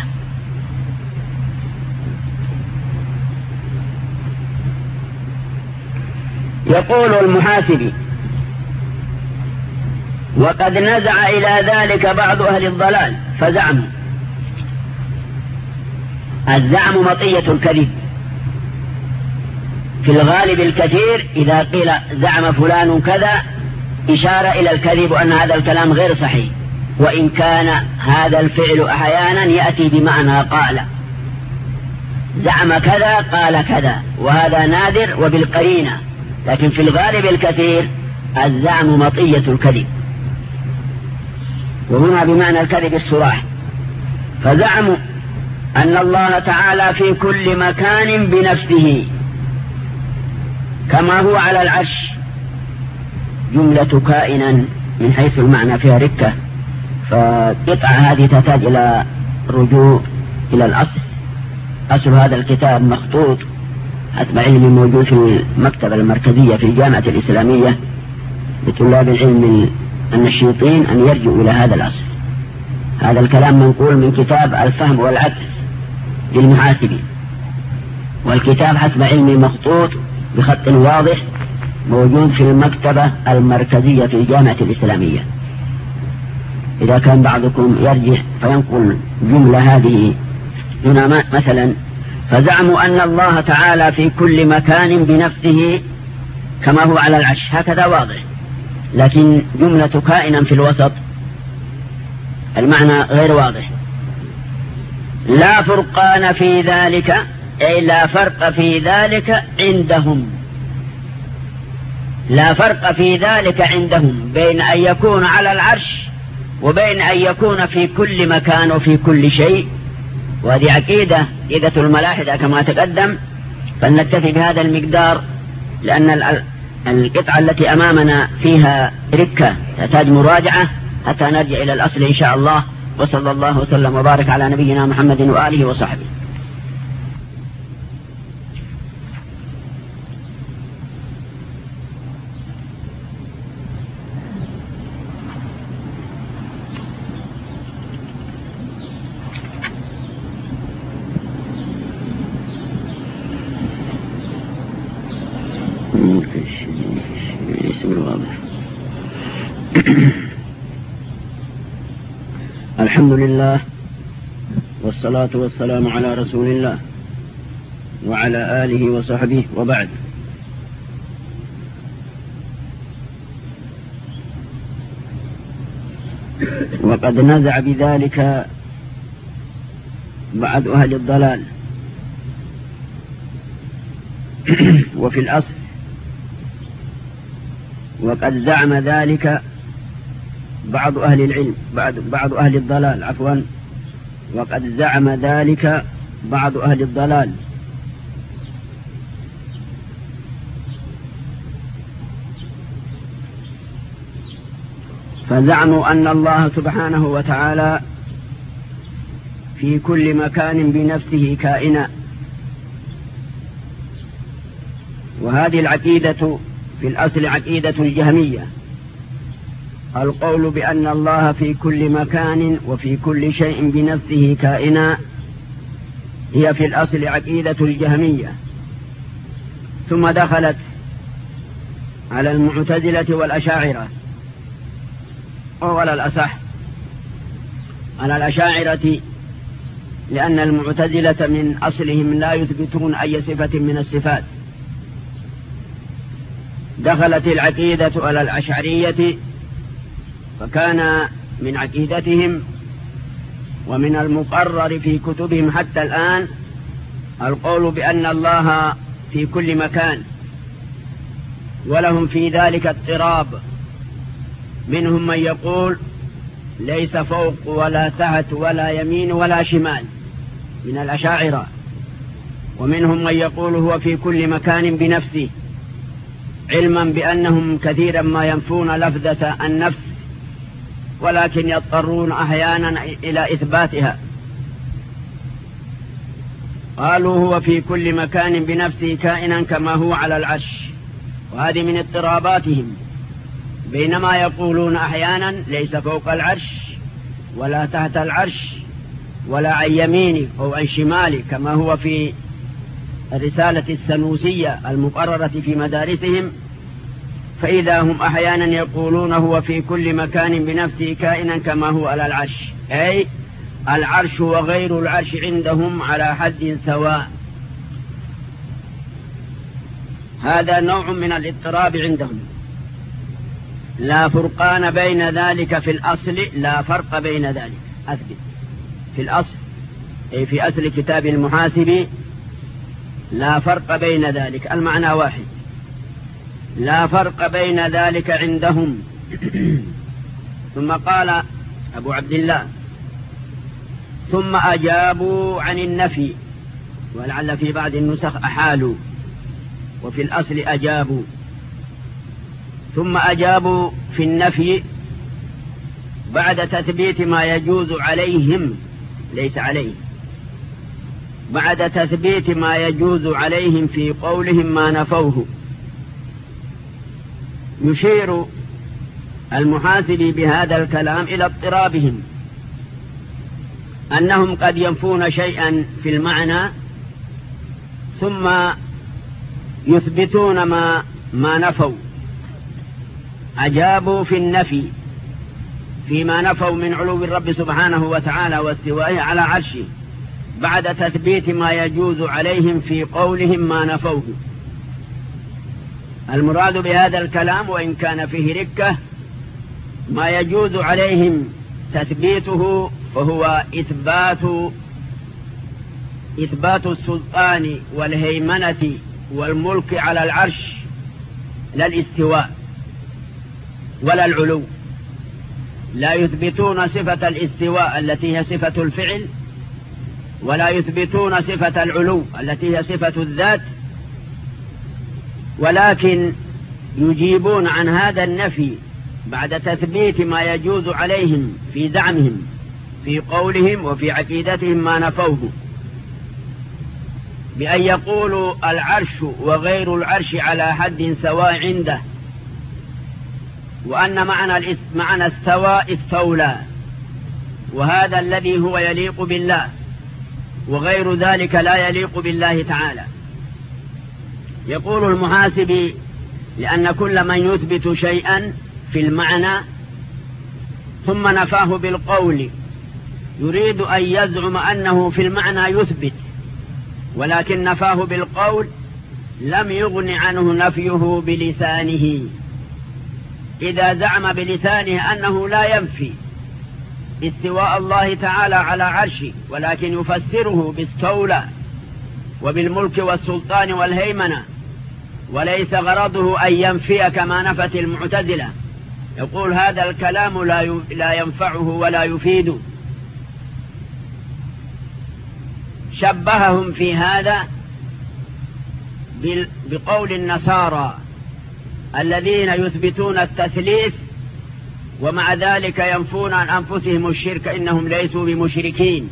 يقول المحاسبي: وقد نزع إلى ذلك بعض أهل الضلال فزعموا. الزعم مطية الكذب في الغالب الكثير، إذا قيل زعم فلان كذا إشارة إلى الكذب وأن هذا الكلام غير صحيح، وإن كان هذا الفعل أحيانا يأتي بمعنى قال، زعم كذا قال كذا، وهذا نادر وبالقرينة، لكن في الغالب الكثير الزعم مطية الكذب، وهنا بمعنى الكذب الصراح. فزعموا أن الله تعالى في كل مكان بنفسه كما هو على العرش، جملة كائنا من حيث المعنى فيها ركة، فقطعة هذه تحتاج إلى رجوع إلى الأصل. أصل هذا الكتاب مخطوط حسب علمي موجود في المكتبة المركزية في الجامعة الإسلامية لطلاب العلم النشيطين أن يرجعوا إلى هذا الأصل. هذا الكلام منقول من كتاب الفهم والعقل للمحاسبي، والكتاب حسب علمي مخطوط بخط واضح موجود في المكتبة المركزية في الجامعة الإسلامية. إذا كان بعضكم يرجع فينقل جملة هذه هنا مثلا: فزعموا أن الله تعالى في كل مكان بنفسه كما هو على العرش، هكذا واضح، لكن جملة كائنا في الوسط المعنى غير واضح. لا فرقان في ذلك، أي لا فرق في ذلك عندهم، لا فرق في ذلك عندهم بين أن يكون على العرش وبين أن يكون في كل مكان وفي كل شيء. وهذه عقيدة الملاحدة كما تقدم، فلنكتفي بهذا المقدار، لأن القطعة التي أمامنا فيها ركة تحتاج مراجعة حتى نرجع إلى الأصل إن شاء الله. وصلى الله وسلم وبارك على نبينا محمد وآله وصحبه. الحمد لله والصلاة والسلام على رسول الله وعلى آله وصحبه، وبعد. وقد نزع بذلك بعض أهل الضلال، وفي الأصل وقد زعم ذلك بعض أهل العلم، بعض أهل الضلال عفوا، وقد زعم ذلك بعض أهل الضلال، فزعموا أن الله سبحانه وتعالى في كل مكان بنفسه كائنا. وهذه العقيدة في الأصل عقيدة الجهمية، القول بأن الله في كل مكان وفي كل شيء بنفسه كائنا هي في الأصل عقيدة الجهمية، ثم دخلت على المعتزلة والأشاعرة، أو على الأصح على الأشاعرة، لأن المعتزلة من أصلهم لا يثبتون أي صفة من الصفات. دخلت العقيدة على الأشعرية، فكان من عقيدتهم ومن المقرر في كتبهم حتى الآن القول بأن الله في كل مكان، ولهم في ذلك اضطراب. منهم من يقول ليس فوق ولا تحت ولا يمين ولا شمال من الأشاعرة، ومنهم من يقول هو في كل مكان بنفسه، علما بأنهم كثيرا ما ينفون لفظة النفس، ولكن يضطرون أحيانا إلى إثباتها. قالوا هو في كل مكان بنفسه كائنا كما هو على العرش، وهذه من اضطراباتهم، بينما يقولون أحيانا ليس فوق العرش ولا تحت العرش ولا عن يمينه أو عن شماله، كما هو في الرسالة السنوسية المقررة في مدارسهم. فإذا هم أحيانا يقولون هو في كل مكان بنفسه كائنا كما هو على العرش، أي العرش وغير العرش عندهم على حد سواء. هذا نوع من الاضطراب عندهم. لا فرقان بين ذلك في الأصل، لا فرق بين ذلك، أثبت في الأصل أي في أصل كتاب المحاسبي لا فرق بين ذلك، المعنى واحد، لا فرق بين ذلك عندهم. ثم قال أبو عبد الله: ثم أجابوا عن النفي، ولعل في بعض النسخ أحالوا، وفي الأصل أجابوا. ثم أجابوا في النفي بعد تثبيت ما يجوز عليهم، ليس عليه، بعد تثبيت ما يجوز عليهم في قولهم ما نفوه. يشير المحاسبي بهذا الكلام إلى اضطرابهم، أنهم قد ينفون شيئا في المعنى ثم يثبتون ما نفوا، أجابوا في النفي فيما نفوا من علو الرب سبحانه وتعالى واستوائه على عرشه بعد تثبيت ما يجوز عليهم في قولهم ما نفوه. المراد بهذا الكلام وإن كان فيه ركة ما يجوز عليهم تثبيته، فهو إثبات السلطان والهيمنة والملك على العرش، لا الاستواء ولا العلو. لا يثبتون صفة الاستواء التي هي صفة الفعل، ولا يثبتون صفة العلو التي هي صفة الذات، ولكن يجيبون عن هذا النفي بعد تثبيت ما يجوز عليهم في زعمهم في قولهم وفي عقيدتهم ما نفوه، بأن يقولوا العرش وغير العرش على حد سواء عنده، وأن معنى استوى استولى، وهذا الذي هو يليق بالله، وغير ذلك لا يليق بالله تعالى. يقول المحاسبي لأن كل من يثبت شيئا في المعنى ثم نفاه بالقول يريد أن يزعم أنه في المعنى يثبت، ولكن نفاه بالقول لم يغن عنه نفيه بلسانه. إذا زعم بلسانه أنه لا ينفي استواء الله تعالى على عرشه، ولكن يفسره باستولى وبالملك والسلطان والهيمنة، وليس غرضه أن ينفي كما نفت المعتزلة، يقول هذا الكلام لا ينفعه ولا يفيد. شبههم في هذا بقول النصارى الذين يثبتون التثليث ومع ذلك ينفون عن أنفسهم الشرك، إنهم ليسوا بمشركين.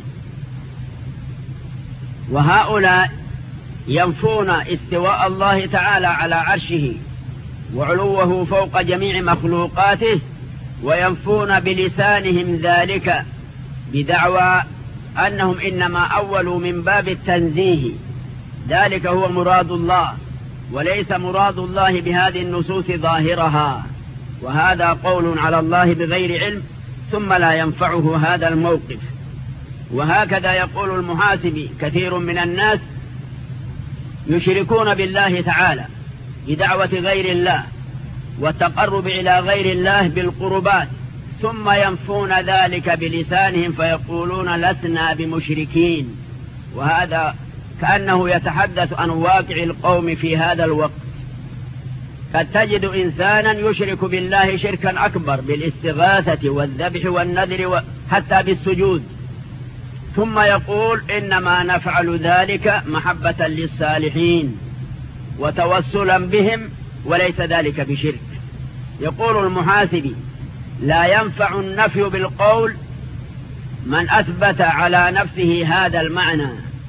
وهؤلاء ينفون استواء الله تعالى على عرشه وعلوه فوق جميع مخلوقاته، وينفون بلسانهم ذلك بدعوى أنهم إنما أولوا من باب التنزيه، ذلك هو مراد الله، وليس مراد الله بهذه النصوص ظاهرها، وهذا قول على الله بغير علم ثم لا ينفعه هذا الموقف. وهكذا يقول المحاسبي كثير من الناس يشركون بالله تعالى بدعوة غير الله والتقرب إلى غير الله بالقربات، ثم ينفون ذلك بلسانهم فيقولون لسنا بمشركين، وهذا كأنه يتحدث عن واقع القوم في هذا الوقت. قد تجد إنسانا يشرك بالله شركا أكبر بالاستغاثة والذبح والنذر حتى بالسجود، ثم يقول إنما نفعل ذلك محبة للصالحين وتوسلا بهم وليس ذلك بشرك. يقول المحاسبي لا ينفع النفي بالقول من أثبت على نفسه هذا المعنى.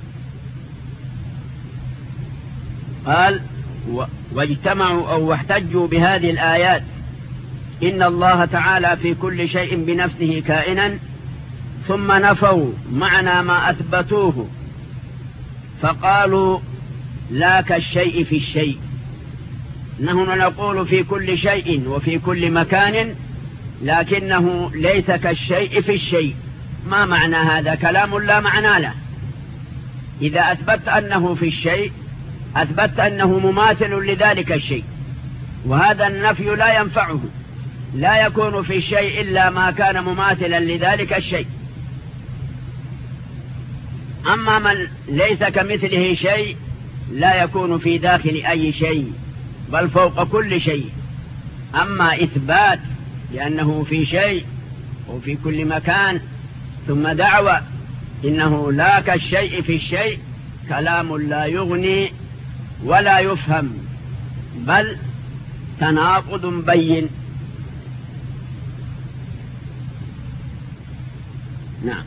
قال واجتمعوا أو واحتجوا بهذه الآيات إن الله تعالى في كل شيء بنفسه كائنا، ثم نفوا معنى ما أثبتوه فقالوا لا كالشيء في الشيء. نحن نقول في كل شيء وفي كل مكان، لكنه ليس كالشيء في الشيء. ما معنى هذا؟ كلام لا معنى له. إذا أثبت أنه في الشيء أثبت أنه مماثل لذلك الشيء، وهذا النفي لا ينفعه، لا يكون في الشيء إلا ما كان مماثلا لذلك الشيء. أما من ليس كمثله شيء لا يكون في داخل أي شيء بل فوق كل شيء. أما إثبات لأنه في شيء وفي كل مكان ثم دعوة إنه لا كالشيء في الشيء كلام لا يغني ولا يفهم، بل تناقض بين. نعم.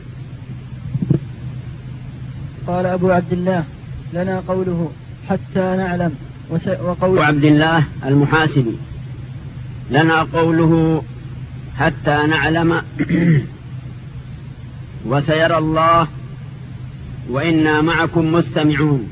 قال أبو عبد الله لنا قوله حتى نعلم، وقول عبد الله المحاسبي لنا قوله حتى نعلم وسيرى الله وإنا معكم مستمعون.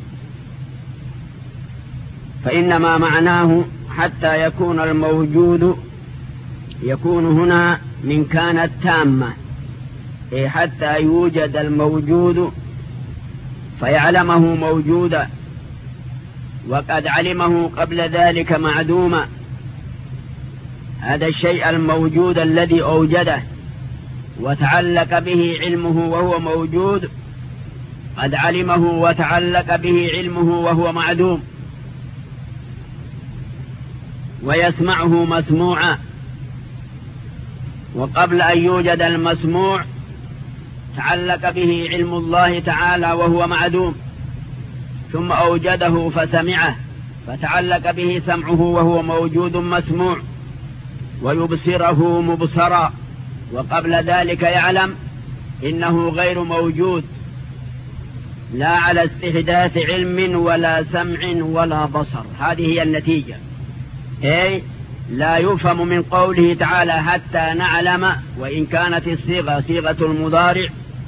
فإنما معناه حتى يكون الموجود يكون هنا من كانت تامة، أي حتى يوجد الموجود فيعلمه موجودا وقد علمه قبل ذلك معدوما. هذا الشيء الموجود الذي أوجده وتعلق به علمه وهو موجود قد علمه وتعلق به علمه وهو معدوم، ويسمعه مسموعا، وقبل أن يوجد المسموع تعلق به علم الله تعالى وهو معدوم، ثم أوجده فسمعه فتعلق به سمعه وهو موجود مسموع، ويبصره مبصرا، وقبل ذلك يعلم إنه غير موجود، لا على استحداث علم ولا سمع ولا بصر. هذه هي النتيجة. أي لا يفهم من قوله تعالى حتى نعلم، وإن كانت الصيغة صيغة المضارع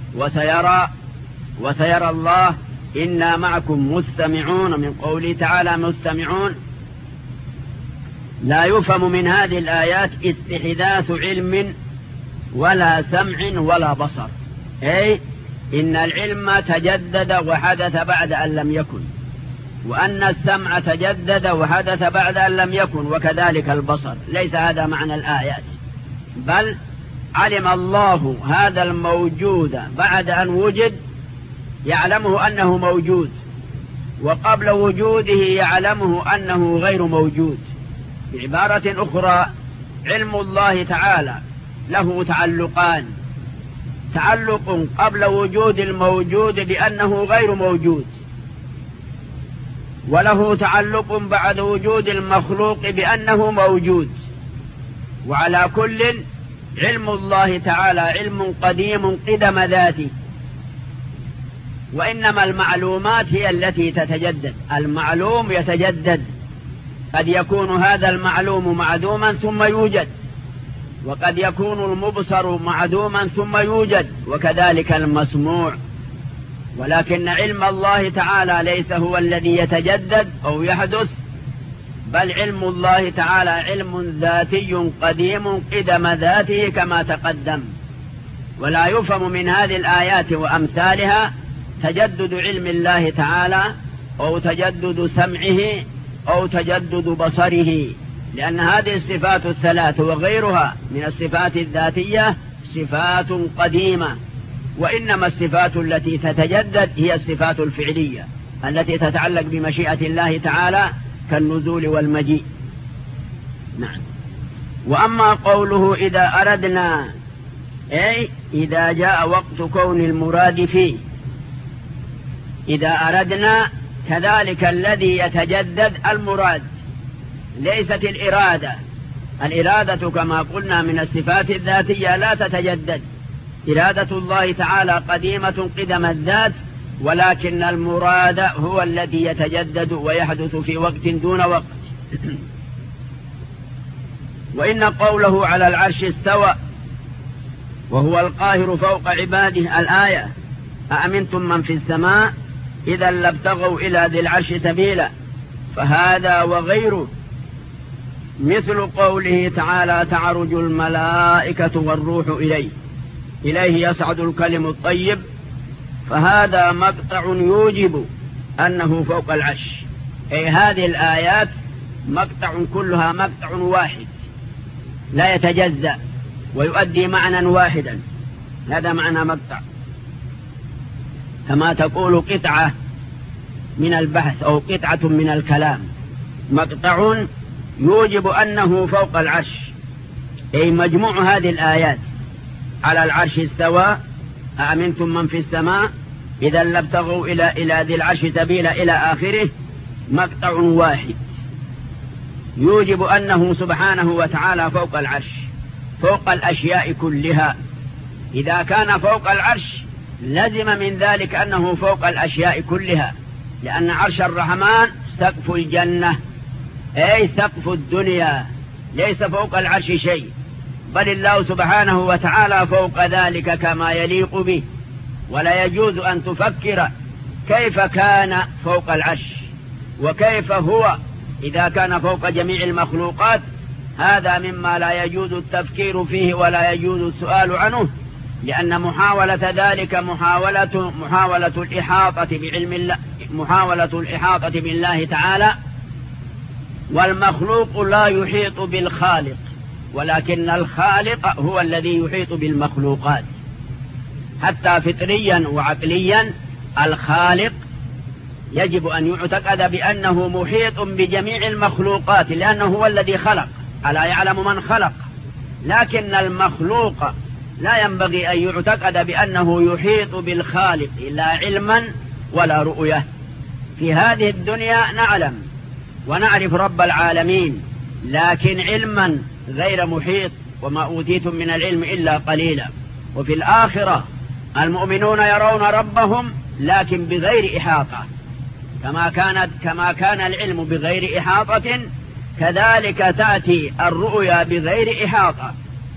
وسيرى الله إنا معكم مستمعون، من قوله تعالى مستمعون، لا يفهم من هذه الآيات استحداث علم ولا سمع ولا بصر، أي إن العلم تجدد وحدث بعد أن لم يكن، وأن السمع تجدد وحدث بعد أن لم يكن، وكذلك البصر. ليس هذا معنى الآيات، بل علم الله هذا الموجود بعد أن وجد، يعلمه أنه موجود، وقبل وجوده يعلمه أنه غير موجود. بعبارة أخرى، علم الله تعالى له تعلقان: تعلق قبل وجود الموجود بأنه غير موجود، وله تعلق بعد وجود المخلوق بأنه موجود. وعلى كل، علم الله تعالى علم قديم قدم ذاته، وإنما المعلومات هي التي تتجدد. المعلوم يتجدد، قد يكون هذا المعلوم معدوما ثم يوجد، وقد يكون المبصر معدوما ثم يوجد، وكذلك المسموع. ولكن علم الله تعالى ليس هو الذي يتجدد أو يحدث، بل علم الله تعالى علم ذاتي قديم قدم ذاته كما تقدم. ولا يفهم من هذه الآيات وأمثالها تجدد علم الله تعالى أو تجدد سمعه أو تجدد بصره، لأن هذه الصفات الثلاث وغيرها من الصفات الذاتية صفات قديمة، وإنما الصفات التي تتجدد هي الصفات الفعلية التي تتعلق بمشيئة الله تعالى كالنزول والمجيء. نعم. وأما قوله إذا أردنا، أي إذا جاء وقت كون المراد فيه. إذا أردنا كذلك الذي يتجدد المراد، ليست الإرادة. الإرادة كما قلنا من الصفات الذاتية لا تتجدد، إرادة الله تعالى قديمة قدم الذات، ولكن المراد هو الذي يتجدد ويحدث في وقت دون وقت. وإن قوله على العرش استوى وهو القاهر فوق عباده، الآية: أأمنتم من في السماء إذا لابتغوا إلى ذي العرش سبيلا. فهذا وغيره مثل قوله تعالى: تعرج الملائكة والروح إليه يصعد الكلم الطيب. فهذا مقطع يوجب أنه فوق العرش. أي هذه الآيات مقطع كلها مقطع واحد لا يتجزأ ويؤدي معنى واحدا. هذا معنى مقطع، كما تقول قطعة من البحث أو قطعة من الكلام. مقطع يوجب أنه فوق العرش، أي مجموع هذه الآيات: على العرش استوى، أأمنتم من في السماء إذا لابتغوا إلى ذي العرش سبيلا إلى آخره، مقطع واحد يوجب أنه سبحانه وتعالى فوق العرش، فوق الأشياء كلها. إذا كان فوق العرش لزم من ذلك أنه فوق الأشياء كلها، لأن عرش الرحمن سقف الجنة، أي سقف الدنيا، ليس فوق العرش شيء. بل الله سبحانه وتعالى فوق ذلك كما يليق به. ولا يجوز أن تفكر كيف كان فوق العرش وكيف هو إذا كان فوق جميع المخلوقات. هذا مما لا يجوز التفكير فيه ولا يجوز السؤال عنه، لأن محاولة ذلك محاولة الإحاطة بعلم الله، محاولة الإحاطة بالله تعالى. والمخلوق لا يحيط بالخالق، ولكن الخالق هو الذي يحيط بالمخلوقات. حتى فطريا وعقليا الخالق يجب أن يعتقد بأنه محيط بجميع المخلوقات، لأنه هو الذي خلق، ألا يعلم من خلق. لكن المخلوق لا ينبغي أن يعتقد بأنه يحيط بالخالق لا علما ولا رؤية. في هذه الدنيا نعلم ونعرف رب العالمين، لكن علما غير محيط، وما أوتيتم من العلم إلا قليلا. وفي الآخرة المؤمنون يرون ربهم لكن بغير إحاطة، كما كان العلم بغير إحاطة كذلك تأتي الرؤيا بغير إحاطة.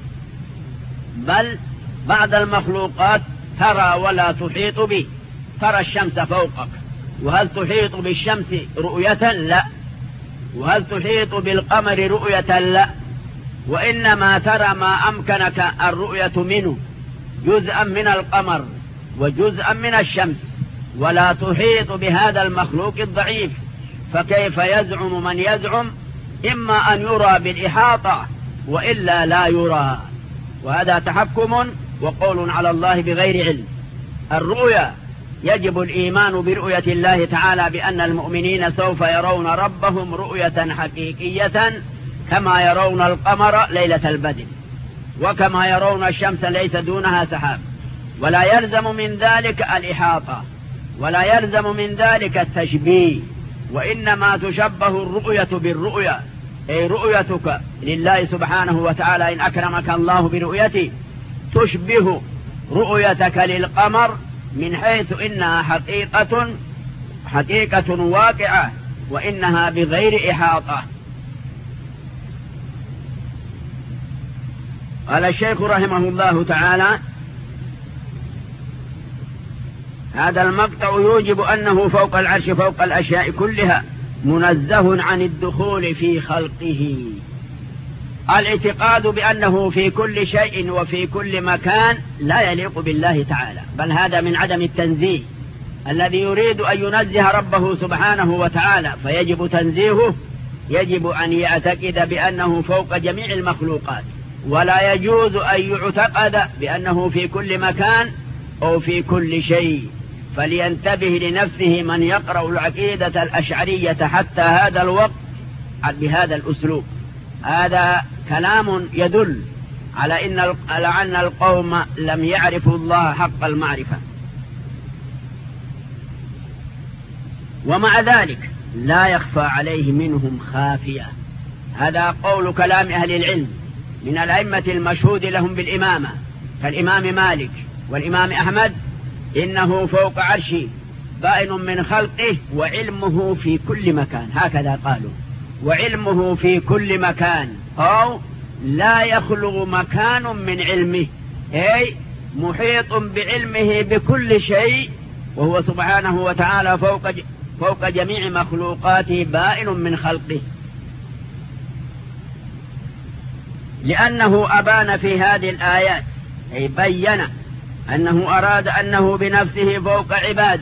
بل بعض المخلوقات ترى ولا تحيط به. ترى الشمس فوقك، وهل تحيط بالشمس رؤية؟ لا. وهل تحيط بالقمر رؤية؟ لا. وإنما ترى ما أمكنك الرؤية منه، جزءا من القمر وجزءا من الشمس، ولا تحيط بهذا المخلوق الضعيف. فكيف يزعم من يزعم إما أن يرى بالإحاطة وإلا لا يرى؟ وهذا تحكم وقول على الله بغير علم. الرؤيا يجب الإيمان برؤية الله تعالى، بأن المؤمنين سوف يرون ربهم رؤية حقيقية كما يرون القمر ليلة البدر، وكما يرون الشمس ليس دونها سحاب. ولا يلزم من ذلك الإحاطة، ولا يلزم من ذلك التشبيه، وإنما تشبه الرؤية بالرؤية، أي رؤيتك لله سبحانه وتعالى إن أكرمك الله برؤيته تشبه رؤيتك للقمر، من حيث إنها حقيقة واقعة، وإنها بغير إحاطة. قال الشيخ رحمه الله تعالى: هذا المقطع يوجب أنه فوق العرش فوق الأشياء كلها، منزه عن الدخول في خلقه. الاعتقاد بأنه في كل شيء وفي كل مكان لا يليق بالله تعالى، بل هذا من عدم التنزيه. الذي يريد أن ينزه ربه سبحانه وتعالى فيجب تنزيهه، يجب أن يعتقد بأنه فوق جميع المخلوقات، ولا يجوز أن يعتقد بأنه في كل مكان أو في كل شيء. فلينتبه لنفسه من يقرأ العقيدة الأشعرية حتى هذا الوقت بهذا الأسلوب. هذا كلام يدل على أن القوم لم يعرفوا الله حق المعرفة. ومع ذلك لا يخفى عليه منهم خافية. هذا قول كلام أهل العلم من الأئمة المشهود لهم بالإمامة، كالإمام مالك والإمام أحمد: إنه فوق عرشه بائن من خلقه وعلمه في كل مكان. هكذا قالوا: وعلمه في كل مكان، أو لا يخلو مكان من علمه، أي محيط بعلمه بكل شيء، وهو سبحانه وتعالى فوق جميع مخلوقاته بائن من خلقه. لأنه أبان في هذه الآيات، أي بين أنه أراد أنه بنفسه فوق عباده،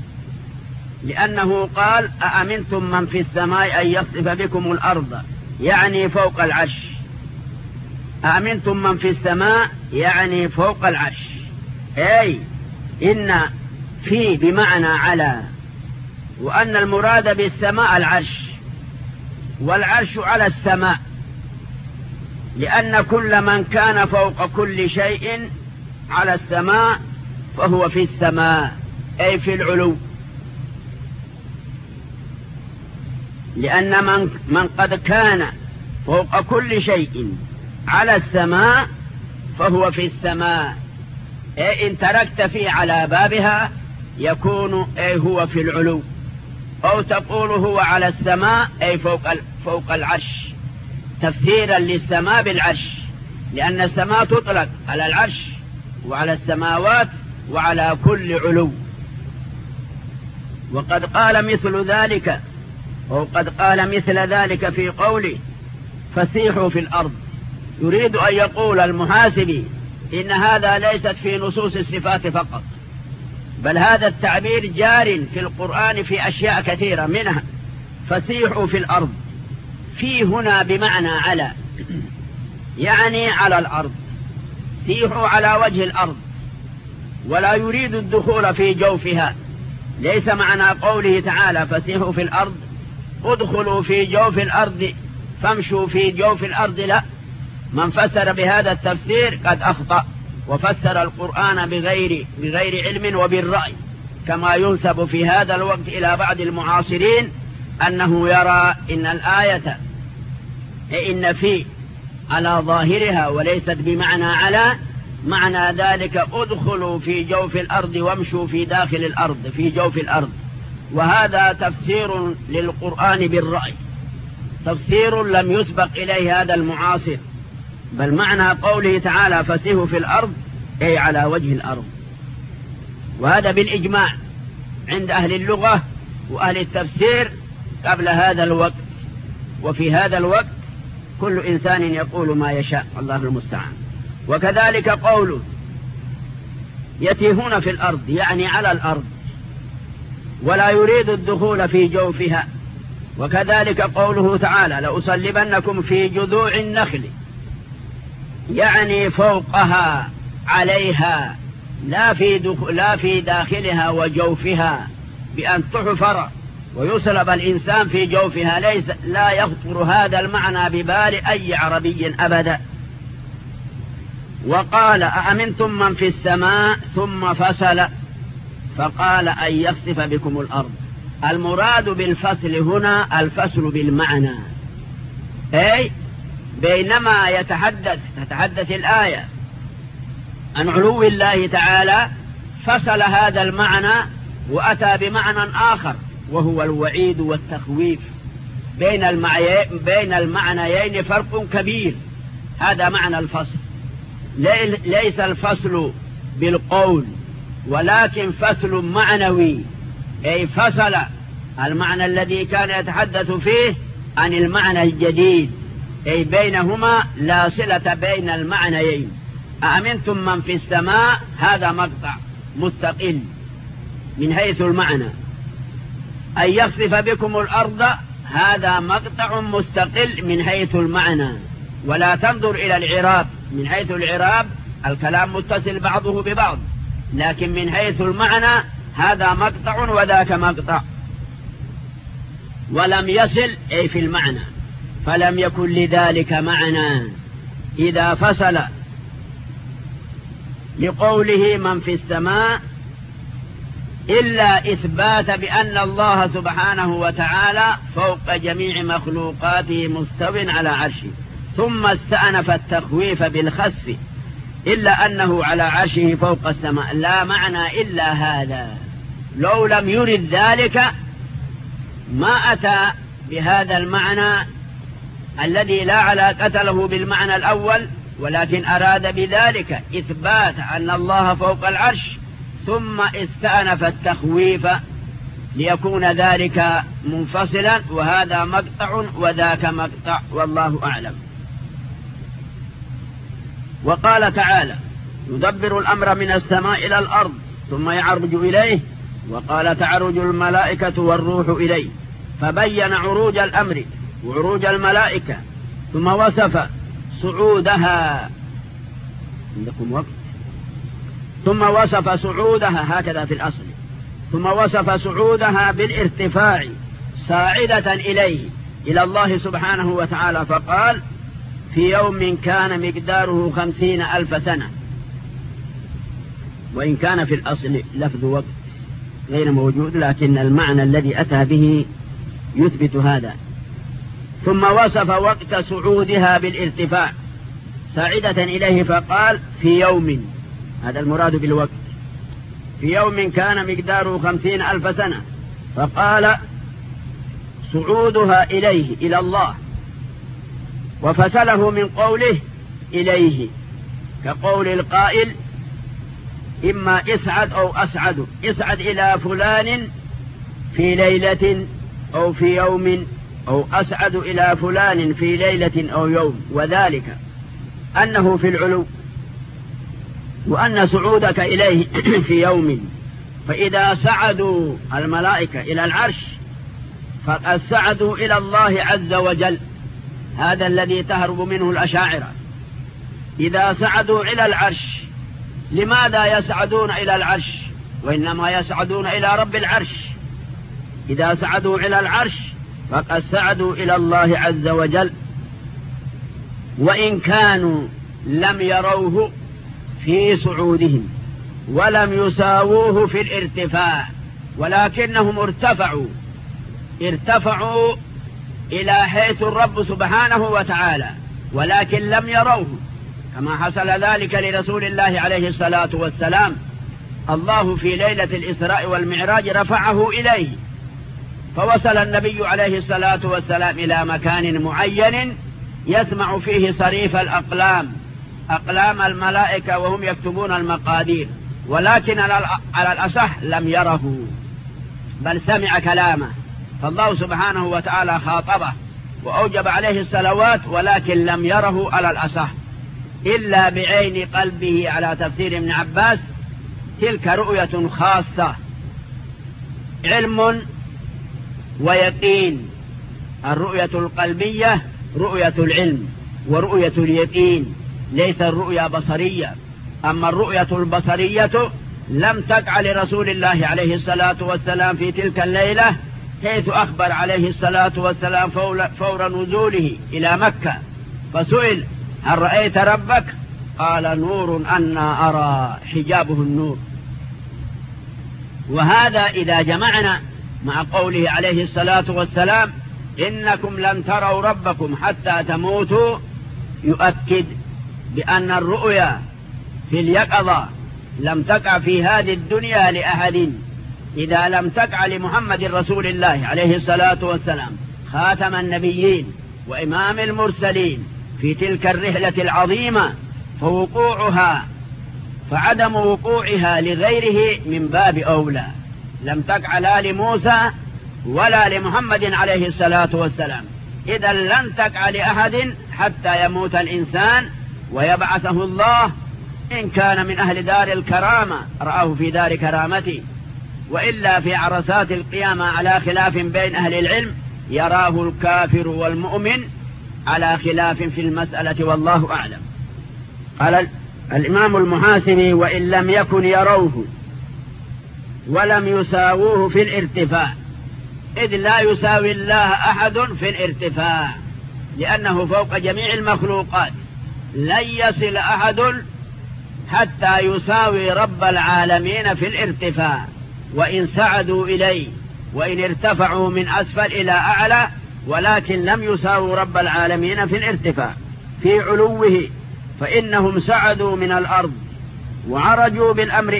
لأنه قال: أأمنتم من في السماء أن يخسف بكم الأرض، يعني فوق العرش. أأمنتم من في السماء يعني فوق العرش، أي إن في بمعنى على، وأن المراد بالسماء العرش، والعرش على السماء، لأن كل من كان فوق كل شيء على السماء فهو في السماء، أي في العلو. لأن من قد كان فوق كل شيء على السماء فهو في السماء، أي إن تركت فيه على بابها يكون أي هو في العلو، أو تقول هو على السماء أي فوق العرش، تفسيرا للسماء بالعرش. لأن السماء تطلق على العرش وعلى السماوات وعلى كل علو. وقد قال مثل ذلك في قوله فسيحوا في الأرض، يريد أن يقول المحاسبي إن هذا ليست في نصوص الصفات فقط، بل هذا التعبير جار في القرآن في أشياء كثيرة، منها فسيحوا في الأرض، في هنا بمعنى على، يعني على الأرض، سيحوا على وجه الأرض، ولا يريد الدخول في جوفها. ليس معنى قوله تعالى فسيحوا في الأرض ادخلوا في جوف الأرض فامشوا في جوف الأرض، لا، من فسر بهذا التفسير قد أخطأ وفسر القرآن بغير علم وبالرأي، كما ينسب في هذا الوقت إلى بعض المعاصرين أنه يرى إن الآية إن في على ظاهرها وليست بمعنى على، معنى ذلك ادخلوا في جوف الأرض وامشوا في داخل الأرض في جوف الأرض، وهذا تفسير للقرآن بالرأي، تفسير لم يسبق إليه هذا المعاصر، بل معنى قوله تعالى فسيحوا في الأرض أي على وجه الأرض. وهذا بالإجماع عند أهل اللغة وأهل التفسير قبل هذا الوقت، وفي هذا الوقت كل إنسان يقول ما يشاء، الله المستعان. وكذلك قوله يتيهون في الأرض، يعني على الأرض، ولا يريد الدخول في جوفها. وكذلك قوله تعالى لأصلبنكم في جذوع النخل، يعني فوقها عليها، لا في داخلها وجوفها، بأن تحفر ويصلب الإنسان في جوفها، لا يخطر هذا المعنى ببال أي عربي أبدا. وقال أأمنتم من في السماء ثم فصل فقال أن يخسف بكم الأرض. المراد بالفصل هنا الفصل بالمعنى، أي بينما تتحدث الآية عن علو الله تعالى، فصل هذا المعنى وأتى بمعنى آخر، وهو الوعيد والتخويف. بين المعنيين فرق كبير، هذا معنى الفصل. ليس الفصل بالقول، ولكن فصل معنوي، أي فصل المعنى الذي كان يتحدث فيه عن المعنى الجديد، أي بينهما لا صلة بين المعنيين. أأمنتم من في السماء هذا مقطع مستقل من حيث المعنى، أن يخسف بكم الأرض هذا مقطع مستقل من حيث المعنى. ولا تنظر إلى العراب، من حيث العراب الكلام متصل بعضه ببعض، لكن من حيث المعنى هذا مقطع وذاك مقطع. ولم يصل أي في المعنى، فلم يكن لذلك معنى إذا فصل لقوله من في السماء، إلا إثبات بأن الله سبحانه وتعالى فوق جميع مخلوقاته مستو على عرشه، ثم استأنف التخويف بالخسف، إلا أنه على عرشه فوق السماء، لا معنى إلا هذا. لو لم يرد ذلك ما أتى بهذا المعنى الذي لا علاقة له بالمعنى الأول، ولكن أراد بذلك إثبات أن الله فوق العرش، ثم استأنف التخويف ليكون ذلك منفصلا، وهذا مقطع وذاك مقطع، والله أعلم. وقال تعالى يدبر الأمر من السماء إلى الأرض ثم يعرج إليه، وقال تعرج الملائكة والروح إليه، فبين عروج الأمر وعروج الملائكة، ثم وصف صعودها، عندكم وقت، ثم وصف صعودها هكذا في الأصل، ثم وصف صعودها بالارتفاع صاعدة إليه إلى الله سبحانه وتعالى، فقال في يوم كان مقداره 50,000 سنة. وإن كان في الأصل لفظ وقت غير موجود، لكن المعنى الذي أتى به يثبت هذا. ثم وصف وقت صعودها بالارتفاع صاعدة إليه، فقال في يوم، هذا المراد بالوقت، في يوم كان مقداره 50,000 سنة، فقال صعودها إليه إلى الله، وفصله من قوله إليه، كقول القائل إما اسعد أو أسعد، اسعد إلى فلان في ليلة أو في يوم، أو أسعد إلى فلان في ليلة أو يوم، وذلك أنه في العلو، وأن سعودك إليه في يوم، فإذا سعدوا الملائكة إلى العرش فقد سعدوا إلى الله عز وجل، هذا الذي تهرب منه الأشاعرة. إذا سعدوا إلى العرش، لماذا يسعدون إلى العرش؟ وإنما يسعدون إلى رب العرش. إذا سعدوا إلى العرش فقد سعدوا إلى الله عز وجل، وإن كانوا لم يروه في صعودهم ولم يساووه في الارتفاع، ولكنهم ارتفعوا إلى حيث الرب سبحانه وتعالى، ولكن لم يروه، كما حصل ذلك لرسول الله عليه الصلاة والسلام. الله في ليلة الإسراء والمعراج رفعه إليه، فوصل النبي عليه الصلاة والسلام إلى مكان معين يسمع فيه صريف الأقلام، أقلام الملائكة وهم يكتبون المقادير، ولكن على الأصح لم يره بل سمع كلامه، فالله سبحانه وتعالى خاطبه وأوجب عليه الصلوات، ولكن لم يره على الأصح إلا بعين قلبه على تفسير ابن عباس. تلك رؤية خاصة، علم ويقين. الرؤية القلبية رؤية العلم ورؤية اليقين، ليس الرؤيا بصرية. أما الرؤية البصرية لم تقع لرسول الله عليه الصلاة والسلام في تلك الليلة، حيث أخبر عليه الصلاة والسلام فور نزوله إلى مكة، فسئل هل رأيت ربك؟ قال نور أنا أرى، حجابه النور. وهذا إذا جمعنا مع قوله عليه الصلاة والسلام إنكم لن تروا ربكم حتى تموتوا، يؤكد بأن الرؤيا في اليقظة لم تقع في هذه الدنيا لأحد، إذا لم تقع لمحمد رسول الله عليه الصلاة والسلام خاتم النبيين وإمام المرسلين في تلك الرحلة العظيمة، فعدم وقوعها لغيره من باب أولى. لم تقع لا لموسى ولا لمحمد عليه الصلاة والسلام، إذا لن تقع لأحد حتى يموت الإنسان ويبعثه الله، إن كان من أهل دار الكرامة رآه في دار كرامته، وإلا في عرصات القيامة على خلاف بين أهل العلم يراه الكافر والمؤمن على خلاف في المسألة، والله أعلم. قال الإمام المحاسبي وإن لم يكن يروه ولم يساووه في الارتفاع، إذ لا يساوي الله أحد في الارتفاع، لأنه فوق جميع المخلوقات، لن يصل أحد حتى يساوي رب العالمين في الارتفاع، وإن سعدوا إليه وإن ارتفعوا من أسفل إلى أعلى، ولكن لم يساووا رب العالمين في الارتفاع في علوه، فإنهم سعدوا من الأرض وعرجوا بالأمر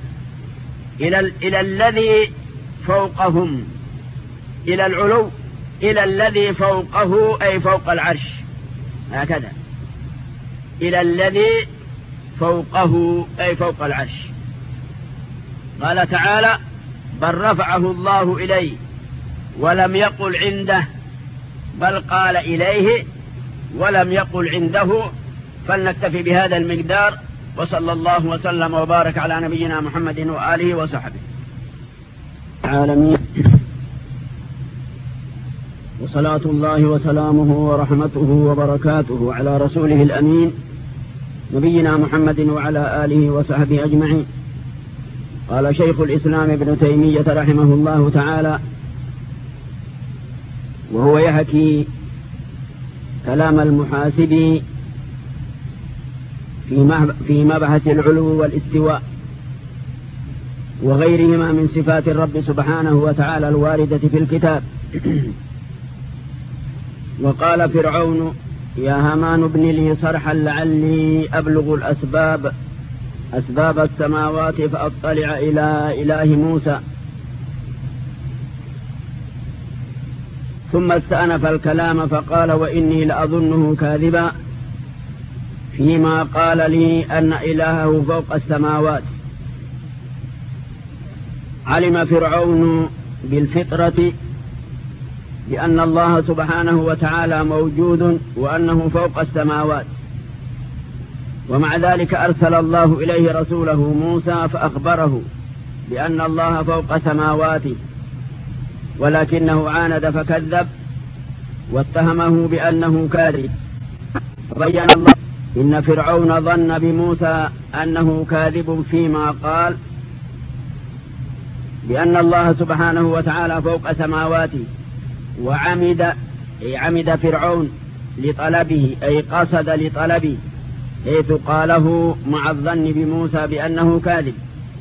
إلى الذي فوقهم، إلى العلو، إلى الذي فوقه أي فوق العرش، هكذا، إلى الذي فوقه أي فوق العرش. قال تعالى بل رفعه الله إليه، ولم يقل عنده، بل قال إليه ولم يقل عنده. فلنكتفي بهذا المقدار، وصلى الله وسلم وبارك على نبينا محمد وآله وصحبه العالمين، وصلاة الله وسلامه ورحمته وبركاته على رسوله الأمين نبينا محمد وعلى آله وصحبه أجمعين. قال شيخ الإسلام ابن تيمية رحمه الله تعالى وهو يحكي كلام المحاسبي في مبحث العلو والاستواء وغيرهما من صفات الرب سبحانه وتعالى الواردة في الكتاب. وقال فرعون يا هامان ابن لي صرحا لعلي أبلغ أسباب السماوات فأطلع إلى إله موسى. ثم استأنف الكلام فقال وإني لأظنه كاذبا فيما قال لي أن إلهه فوق السماوات. علم فرعون بالفطرة بأن الله سبحانه وتعالى موجود وأنه فوق السماوات، ومع ذلك أرسل الله إليه رسوله موسى فأخبره بأن الله فوق سماواته، ولكنه عاند فكذب واتهمه بأنه كاذب. بين الله إن فرعون ظن بموسى أنه كاذب فيما قال بأن الله سبحانه وتعالى فوق سماواته، عمد فرعون لطلبه، أي قصد لطلبه، حيث قاله مع الظن بموسى بأنه كاذب،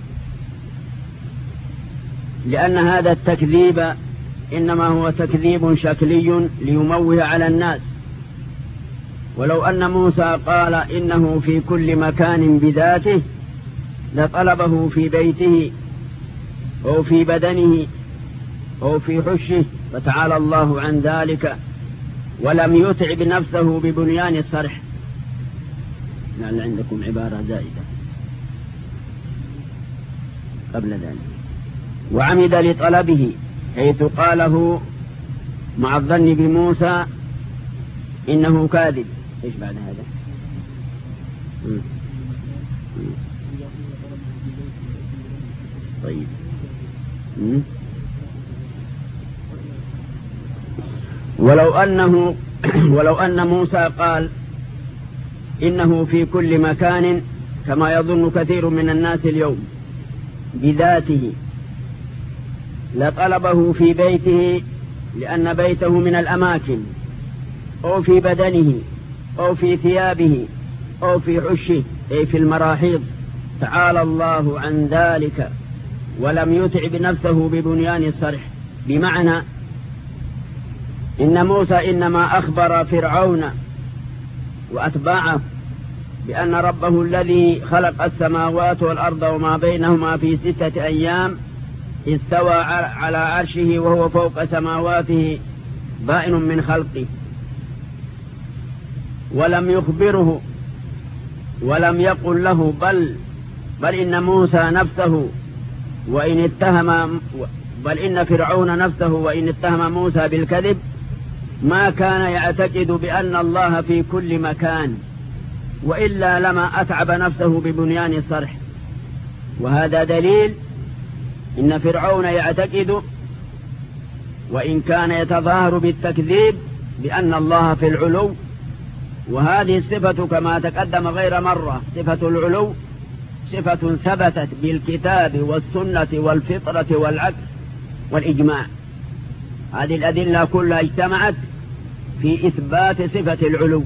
لأن هذا التكذيب إنما هو تكذيب شكلي ليموه على الناس. ولو أن موسى قال إنه في كل مكان بذاته لطلبه في بيته أو في بدنه أو في حشه، فتعالى الله عن ذلك، ولم يتعب نفسه ببنيان الصرح. لعل عندكم عبارة زائدة قبل ذلك. وعمد لطلبه حيث قاله مع الظن بموسى إنه كاذب. إيش بعد هذا؟ طيب. ولو أن موسى قال إنه في كل مكان كما يظن كثير من الناس اليوم بذاته لطلبه في بيته، لأن بيته من الأماكن، أو في بدنه أو في ثيابه أو في حشه، أي في المراحيض. تعالى الله عن ذلك، ولم يتعب نفسه ببنيان الصرح. بمعنى إن موسى إنما أخبر فرعون وأتباعه بأن ربه الذي خلق السماوات والأرض وما بينهما في 6 أيام استوى على عرشه وهو فوق سماواته بائن من خلقه، ولم يخبره ولم يقل له بل إن موسى نفسه بل إن فرعون نفسه وإن اتهم موسى بالكذب ما كان يعتقد بأن الله في كل مكان، وإلا لما أتعب نفسه ببنيان الصرح. وهذا دليل إن فرعون يعتقد وإن كان يتظاهر بالتكذيب بأن الله في العلو، وهذه الصفة كما تقدم غير مرة، صفة العلو صفة ثبتت بالكتاب والسنة والفطرة والعقل والإجماع. هذه الأدلة كلها اجتمعت في إثبات صفة العلو،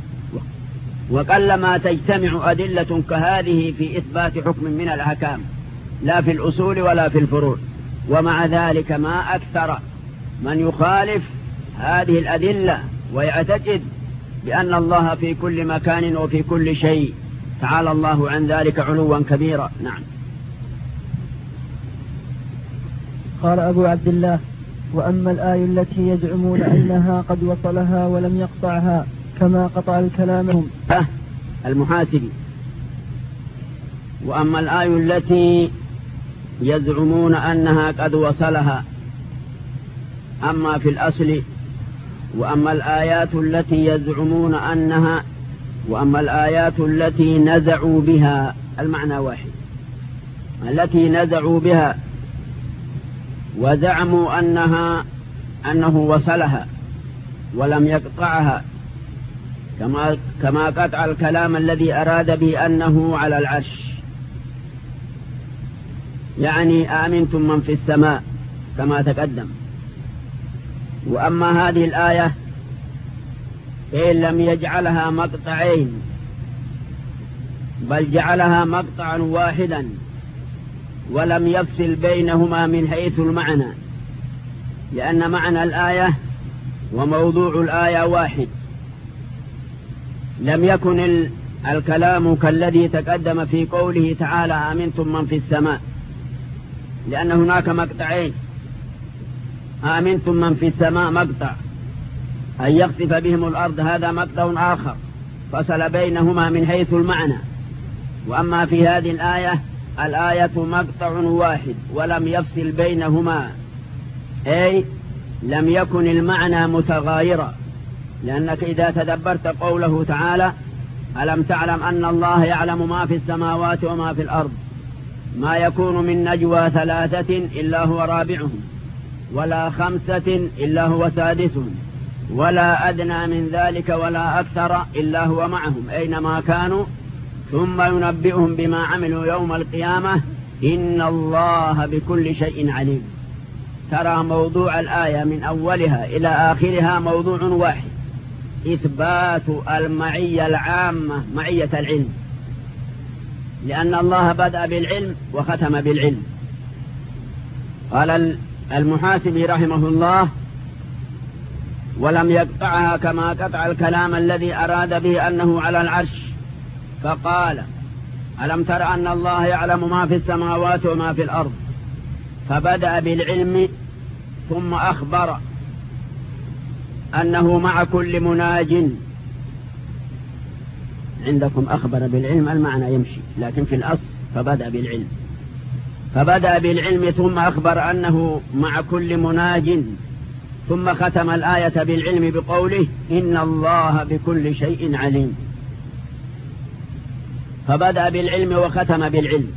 وقلما تجتمع أدلة كهذه في إثبات حكم من الأحكام، لا في الأصول ولا في الفروع. ومع ذلك ما أكثر من يخالف هذه الأدلة ويعتقد بأن الله في كل مكان وفي كل شيء، تعالى الله عن ذلك علوا كبيرا. نعم. قال أبو عبد الله: وأما الآية التي يزعمون أنها قد وصلها ولم يقطعها كما قطع الكلام المحاسبي. وأما الآية التي يزعمون أنها قد وصلها، أما في الأصل، وأما الآيات التي يزعمون أنها، وأما الآيات التي نزعوا بها، المعنى واحد، التي نزعوا بها وزعموا أنه وصلها ولم يقطعها، كما قطع الكلام الذي أراد به أنه على العرش، يعني آمنتم من في السماء كما تقدم. وأما هذه الآية إن لم يجعلها مقطعين بل جعلها مقطعا واحدا ولم يفصل بينهما من حيث المعنى، لأن معنى الآية وموضوع الآية واحد. لم يكن الكلام كالذي تقدم في قوله تعالى آمنتم من في السماء، لأن هناك مقطعين. آمنتم من في السماء مقطع أن يخسف بهم الأرض، هذا مقطع آخر. فصل بينهما من حيث المعنى. وأما في هذه الآية مقطع واحد ولم يفصل بينهما، أي لم يكن المعنى متغايرا، لأنك إذا تدبرت قوله تعالى ألم تعلم أن الله يعلم ما في السماوات وما في الأرض، ما يكون من نجوى 3 إلا هو رابعهم ولا 5 إلا هو سادسهم ولا أدنى من ذلك ولا أكثر إلا هو معهم أينما كانوا ثم ينبئهم بما عملوا يوم القيامة إن الله بكل شيء عليم. ترى موضوع الآية من أولها إلى آخرها موضوع واحد، إثبات المعية العامة معية العلم، لأن الله بدأ بالعلم وختم بالعلم. قال المحاسبي رحمه الله ولم يقطعها كما قطع الكلام الذي أراد به أنه على العرش، فقال ألم تر أن الله يعلم ما في السماوات وما في الأرض، فبدأ بالعلم ثم أخبر أنه مع كل مناج. عندكم أخبر بالعلم المعنى يمشي، لكن في الأصل فبدأ بالعلم ثم أخبر أنه مع كل مناج، ثم ختم الآية بالعلم بقوله إن الله بكل شيء عليم. فبدأ بالعلم وختم بالعلم،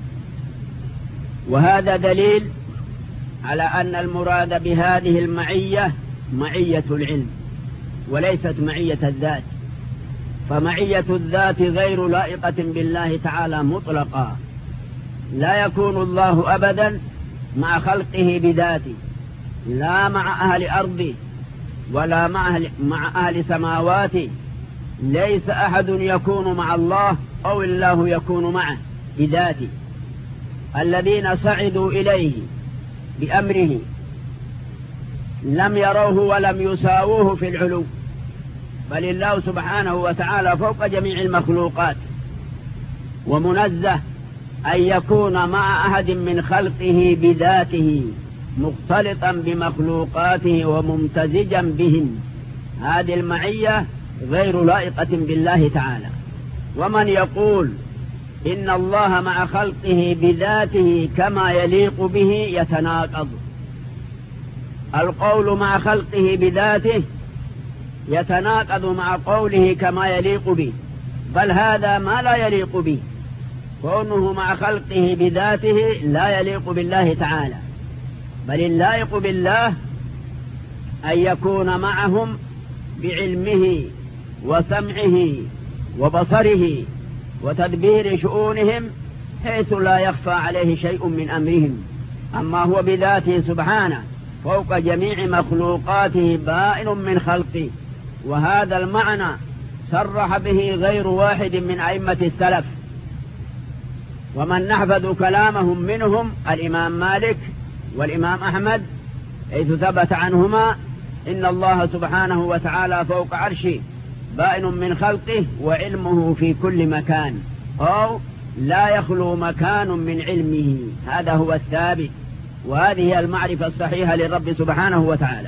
وهذا دليل على أن المراد بهذه المعية معية العلم وليست معية الذات، فمعية الذات غير لائقة بالله تعالى مطلقا. لا يكون الله أبدا مع خلقه بذاته، لا مع أهل أرضه ولا مع أهل سماواته. ليس أحد يكون مع الله أو الله يكون معه بذاته. الذين صعدوا إليه بأمره لم يروه ولم يساووه في العلو، بل الله سبحانه وتعالى فوق جميع المخلوقات، ومنزه أن يكون مع أحد من خلقه بذاته مختلطا بمخلوقاته وممتزجا بهم. هذه المعية غير لائقة بالله تعالى. ومن يقول إن الله مع خلقه بذاته كما يليق به يتناقض. القول مع خلقه بذاته يتناقض مع قوله كما يليق به، بل هذا ما لا يليق به. كونه مع خلقه بذاته لا يليق بالله تعالى، بل اللائق بالله أن يكون معهم بعلمه وسمعه وبصره وتدبير شؤونهم حيث لا يخفى عليه شيء من أمرهم. أما هو بذاته سبحانه فوق جميع مخلوقاته بائن من خلقه، وهذا المعنى صرح به غير واحد من أئمة السلف، ومن نحفظ كلامهم منهم الإمام مالك والإمام أحمد، حيث ثبت عنهما إن الله سبحانه وتعالى فوق عرشه بائن من خلقه وعلمه في كل مكان، أو لا يخلو مكان من علمه. هذا هو الثابت، وهذه هي المعرفة الصحيحة للرب سبحانه وتعالى.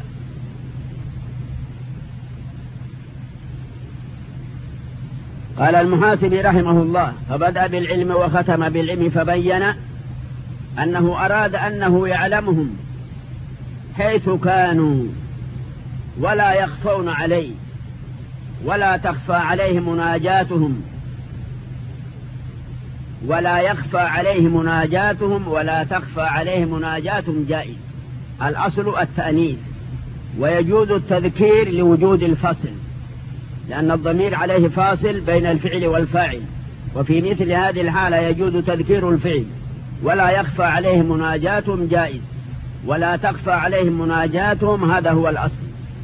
قال المحاسبي رحمه الله فبدأ بالعلم وختم بالعلم، فبين أنه أراد أنه يعلمهم حيث كانوا ولا يخفون عليه ولا تخفى عليه مناجاتهم، ولا يخفى عليه مناجاتهم ولا تخفى عليه مناجاتهم جائز. الأصل التأنيث، ويجوز التذكير لوجود الفصل، لأن الضمير عليه فاصل بين الفعل والفاعل، وفي مثل هذه الحالة يجوز تذكير الفعل. ولا يخفى عليه مناجاتهم جائز، ولا تخفى عليهم مناجاتهم، هذا هو الأصل.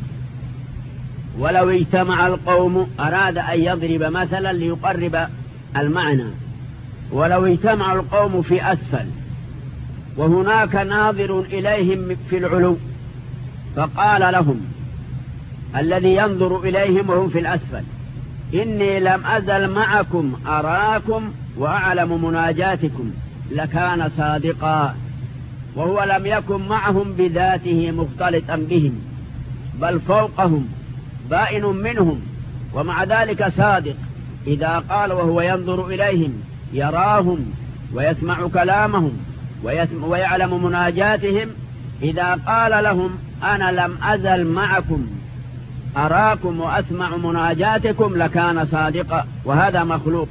ولو اجتمع القوم، أراد أن يضرب مثلا ليقرب المعنى، ولو اجتمع القوم في أسفل وهناك ناظر إليهم في العلو، فقال لهم الذي ينظر إليهم وهم في الأسفل إني لم أزل معكم أراكم وأعلم مناجاتكم، لكان صادقا. وهو لم يكن معهم بذاته مختلطا بهم، بل فوقهم بائن منهم، ومع ذلك صادق إذا قال وهو ينظر إليهم يراهم ويسمع كلامهم ويعلم مناجاتهم. إذا قال لهم أنا لم أزل معكم أراكم وأسمع مناجاتكم لكان صادقا، وهذا مخلوق.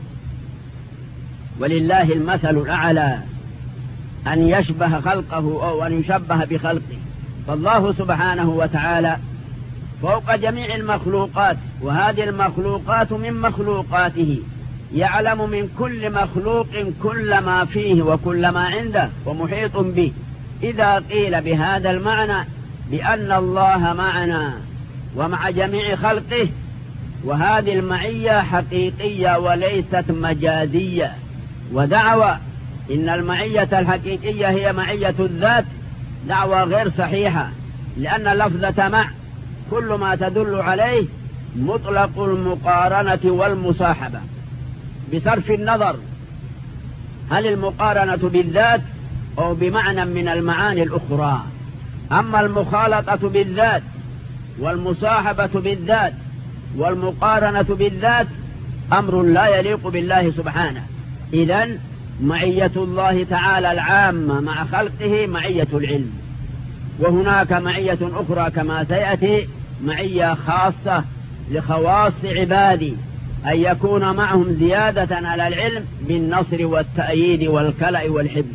ولله المثل الأعلى أن يشبه خلقه أو أن يشبه بخلقه. فالله سبحانه وتعالى فوق جميع المخلوقات، وهذه المخلوقات من مخلوقاته، يعلم من كل مخلوق كل ما فيه وكل ما عنده ومحيط به. إذا قيل بهذا المعنى بأن الله معنا ومع جميع خلقه، وهذه المعية حقيقية وليست مجازية. ودعوى إن المعية الحقيقية هي معية الذات دعوى غير صحيحة، لأن لفظة مع كل ما تدل عليه مطلق المقارنة والمصاحبة، بصرف النظر هل المقارنة بالذات أو بمعنى من المعاني الأخرى. أما المخالطة بالذات والمصاحبة بالذات والمقارنة بالذات أمر لا يليق بالله سبحانه. إذن معية الله تعالى العامة مع خلقه معية العلم، وهناك معية أخرى كما سيأتي معية خاصة لخواص عبادي، أن يكون معهم زيادة على العلم بالنصر والتأييد والكلأ والحفظ.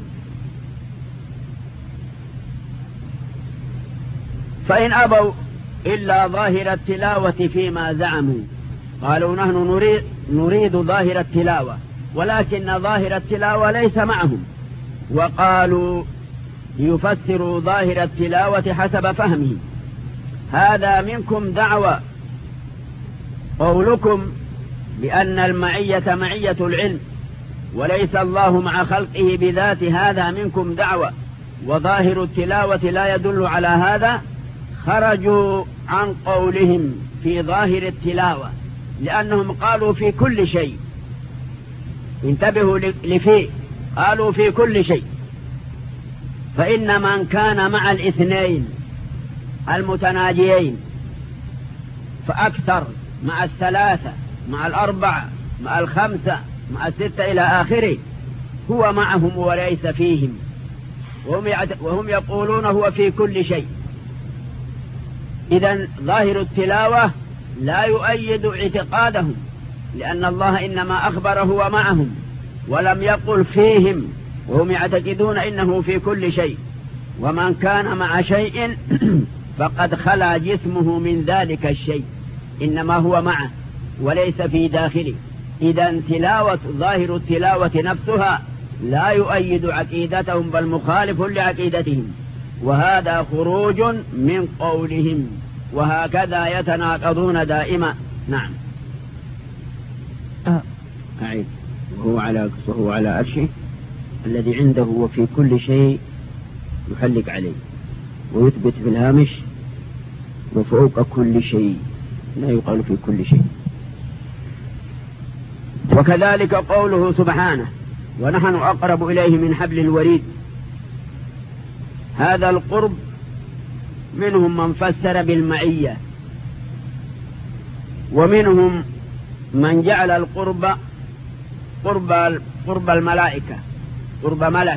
فإن أبوا إلا ظاهر التلاوة فيما زعموا، قالوا نحن نريد ظاهر التلاوة، ولكن ظاهر التلاوة ليس معهم، وقالوا ليفسروا ظاهر التلاوة حسب فهمهم. هذا منكم دعوة. قولكم بأن المعية معية العلم وليس الله مع خلقه بذات، هذا منكم دعوة، وظاهر التلاوة لا يدل على هذا. خرجوا عن قولهم في ظاهر التلاوة، لأنهم قالوا في كل شيء. انتبهوا لفي، قالوا في كل شيء. فإن من كان مع الاثنين المتناجيين فأكثر، مع الثلاثة، مع الأربعة، مع الخمسة، مع الستة إلى آخره، هو معهم وليس فيهم، وهم يقولون هو في كل شيء. إذن ظاهر التلاوة لا يؤيد اعتقادهم، لأن الله إنما أخبر هو معهم ولم يقل فيهم، وهم يعتقدون إنه في كل شيء. ومن كان مع شيء فقد خلا جسمه من ذلك الشيء، إنما هو معه وليس في داخله. إذن تلاوة ظاهر التلاوة نفسها لا يؤيد عقيدتهم بل مخالف لعقيدتهم، وهذا خروج من قولهم، وهكذا يتناقضون دائما. نعم. أعيد. وهو على عرشه الذي عنده وفي كل شيء يحلق عليه، ويثبت في الهامش وفوق كل شيء، لا يقال في كل شيء. وكذلك قوله سبحانه ونحن أقرب إليه من حبل الوريد. هذا القرب منهم من فسر بالمعية، ومنهم من جعل القرب قرب الملائكة، قرب ملك.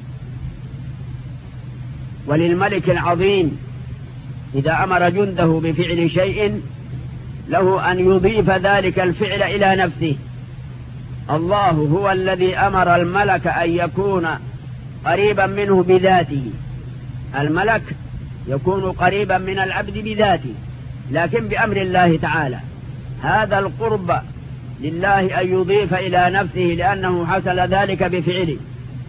وللملك العظيم إذا أمر جنده بفعل شيء له أن يضيف ذلك الفعل إلى نفسه. الله هو الذي أمر الملك أن يكون قريبا منه بذاته. الملك يكون قريبا من العبد بذاته، لكن بأمر الله تعالى. هذا القرب لله أن يضيف إلى نفسه لأنه حصل ذلك بفعله.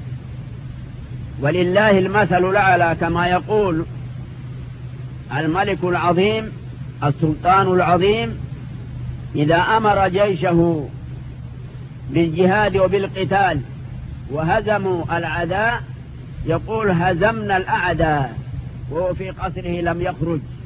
ولله المثل الأعلى كما يقول الملك العظيم السلطان العظيم إذا أمر جيشه بالجهاد وبالقتال وهزموا الأعداء يقول هزمنا الأعداء، وهو في قصره لم يخرج،